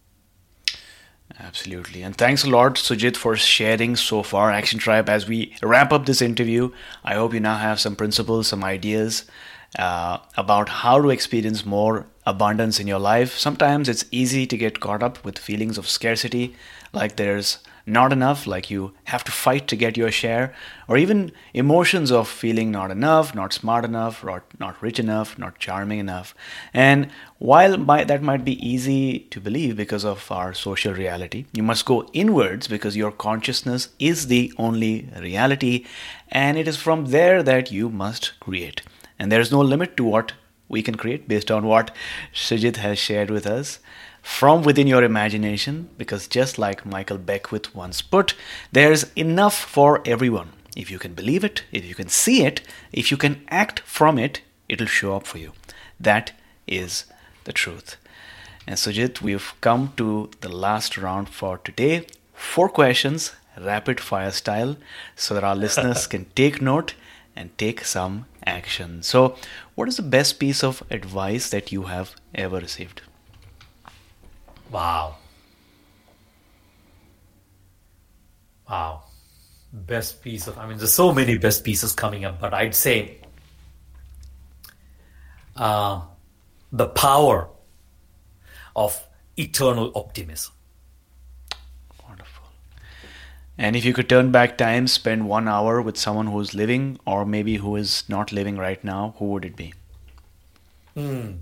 S4: Absolutely. And thanks a lot, Sujit, for sharing so far. Action Tribe, as we wrap up this interview, I hope you now have some principles, some ideas uh, about how to experience more abundance in your life. Sometimes it's easy to get caught up with feelings of scarcity, like there's not enough, like you have to fight to get your share, or even emotions of feeling not enough, not smart enough, or not rich enough, not charming enough. And while my, that might be easy to believe because of our social reality, you must go inwards because your consciousness is the only reality, and it is from there that you must create. And there is no limit to what we can create based on what Sujit has shared with us. From within your imagination, because just like Michael Beckwith once put, there's enough for everyone. If you can believe it, if you can see it, if you can act from it, it'll show up for you. That is the truth. And Sujit, we've come to the last round for today. Four questions, rapid fire style, so that our listeners can take note and take some action. So, what is the best piece of advice that you have ever received?
S2: Wow. Wow. Best piece of, I mean, there's so many best pieces coming up, but I'd say uh, the power of eternal optimism.
S4: Wonderful. And if you could turn back time, spend one hour with someone who's living or maybe who is not living right now, who would it be?
S2: Hmm.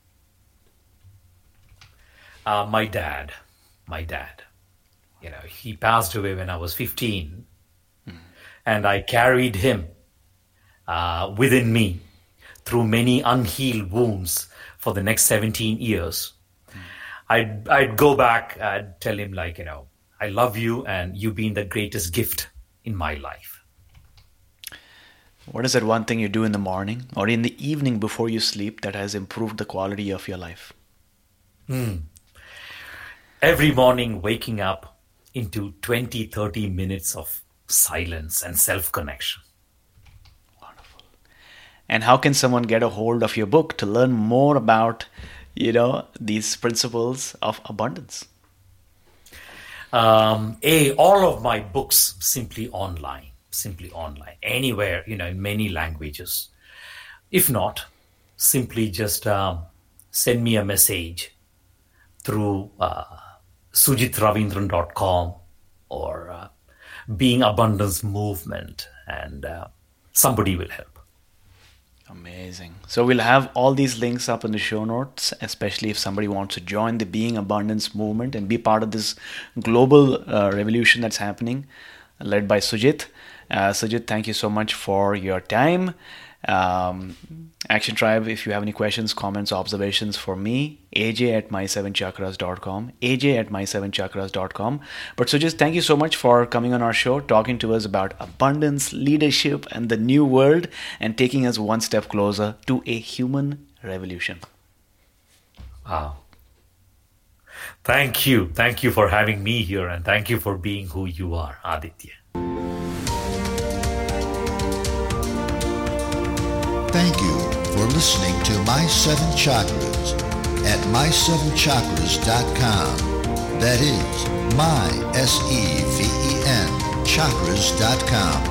S2: Uh, my dad, my dad, you know, he passed away when I was fifteen, mm. and I carried him uh, within me through many unhealed wounds for the next seventeen years. Mm. I'd, I'd go back, I'd tell him like, you know, I love you and you've been the greatest gift in my life.
S4: What is that one thing you do in the morning or in the evening before you sleep that has improved the quality of your life?
S2: Hmm. Every morning waking up into twenty, thirty minutes of silence and self-connection.
S4: Wonderful. And how can someone get a hold of your book to learn more about, you know, these principles of abundance?
S2: Um, a, all of my books simply online, simply online, anywhere, you know, in many languages. If not, simply just um, send me a message through uh, sujit ravindran dot com or uh, Being Abundance Movement, and uh, somebody will help.
S4: Amazing. So we'll have all these links up in the show notes, especially if somebody wants to join the Being Abundance movement and be part of this global uh, revolution that's happening, led by Sujit. Uh, Sujit, thank you so much for your time. Um, Action Tribe, if you have any questions, comments, observations for me, A J at my seven chakras dot com, A J at my seven chakras dot com. But so just thank you so much for coming on our show, talking to us about abundance, leadership, and the new world, and taking us one step closer to a human revolution.
S2: Wow. Thank you. Thank you for having me here, and thank you for being who you are, Aditya.
S3: Thank you for listening to My Seven Chakras at my seven chakras dot com. That is my, S E V E N, chakras dot com.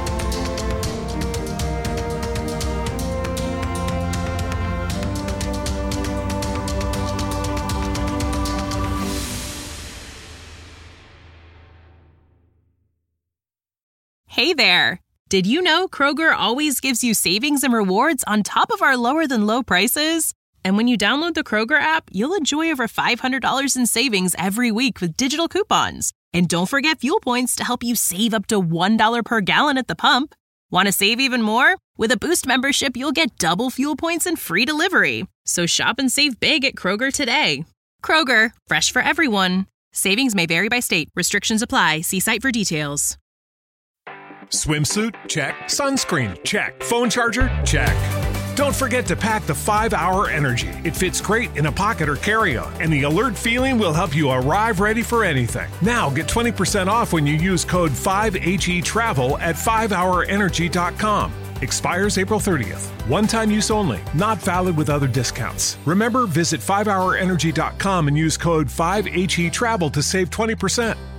S1: Hey there! Did you know Kroger always gives you savings and rewards on top of our lower-than-low prices? And when you download the Kroger app, you'll enjoy over five hundred dollars in savings every week with digital coupons. And don't forget fuel points to help you save up to one dollar per gallon at the pump. Want to save even more? With a Boost membership, you'll get double fuel points and free delivery. So shop and save big at Kroger today. Kroger, fresh for everyone. Savings may vary by state. Restrictions apply. See site for details.
S7: Swimsuit? Check. Sunscreen? Check. Phone charger? Check. Don't forget to pack the five hour Energy. It fits great in a pocket or carry-on, and the alert feeling will help you arrive ready for anything. Now get twenty percent off when you use code five H E travel at five hour energy dot com. Expires April thirtieth. One-time use only. Not valid with other discounts. Remember, visit five hour energy dot com and use code five H E travel to save twenty percent.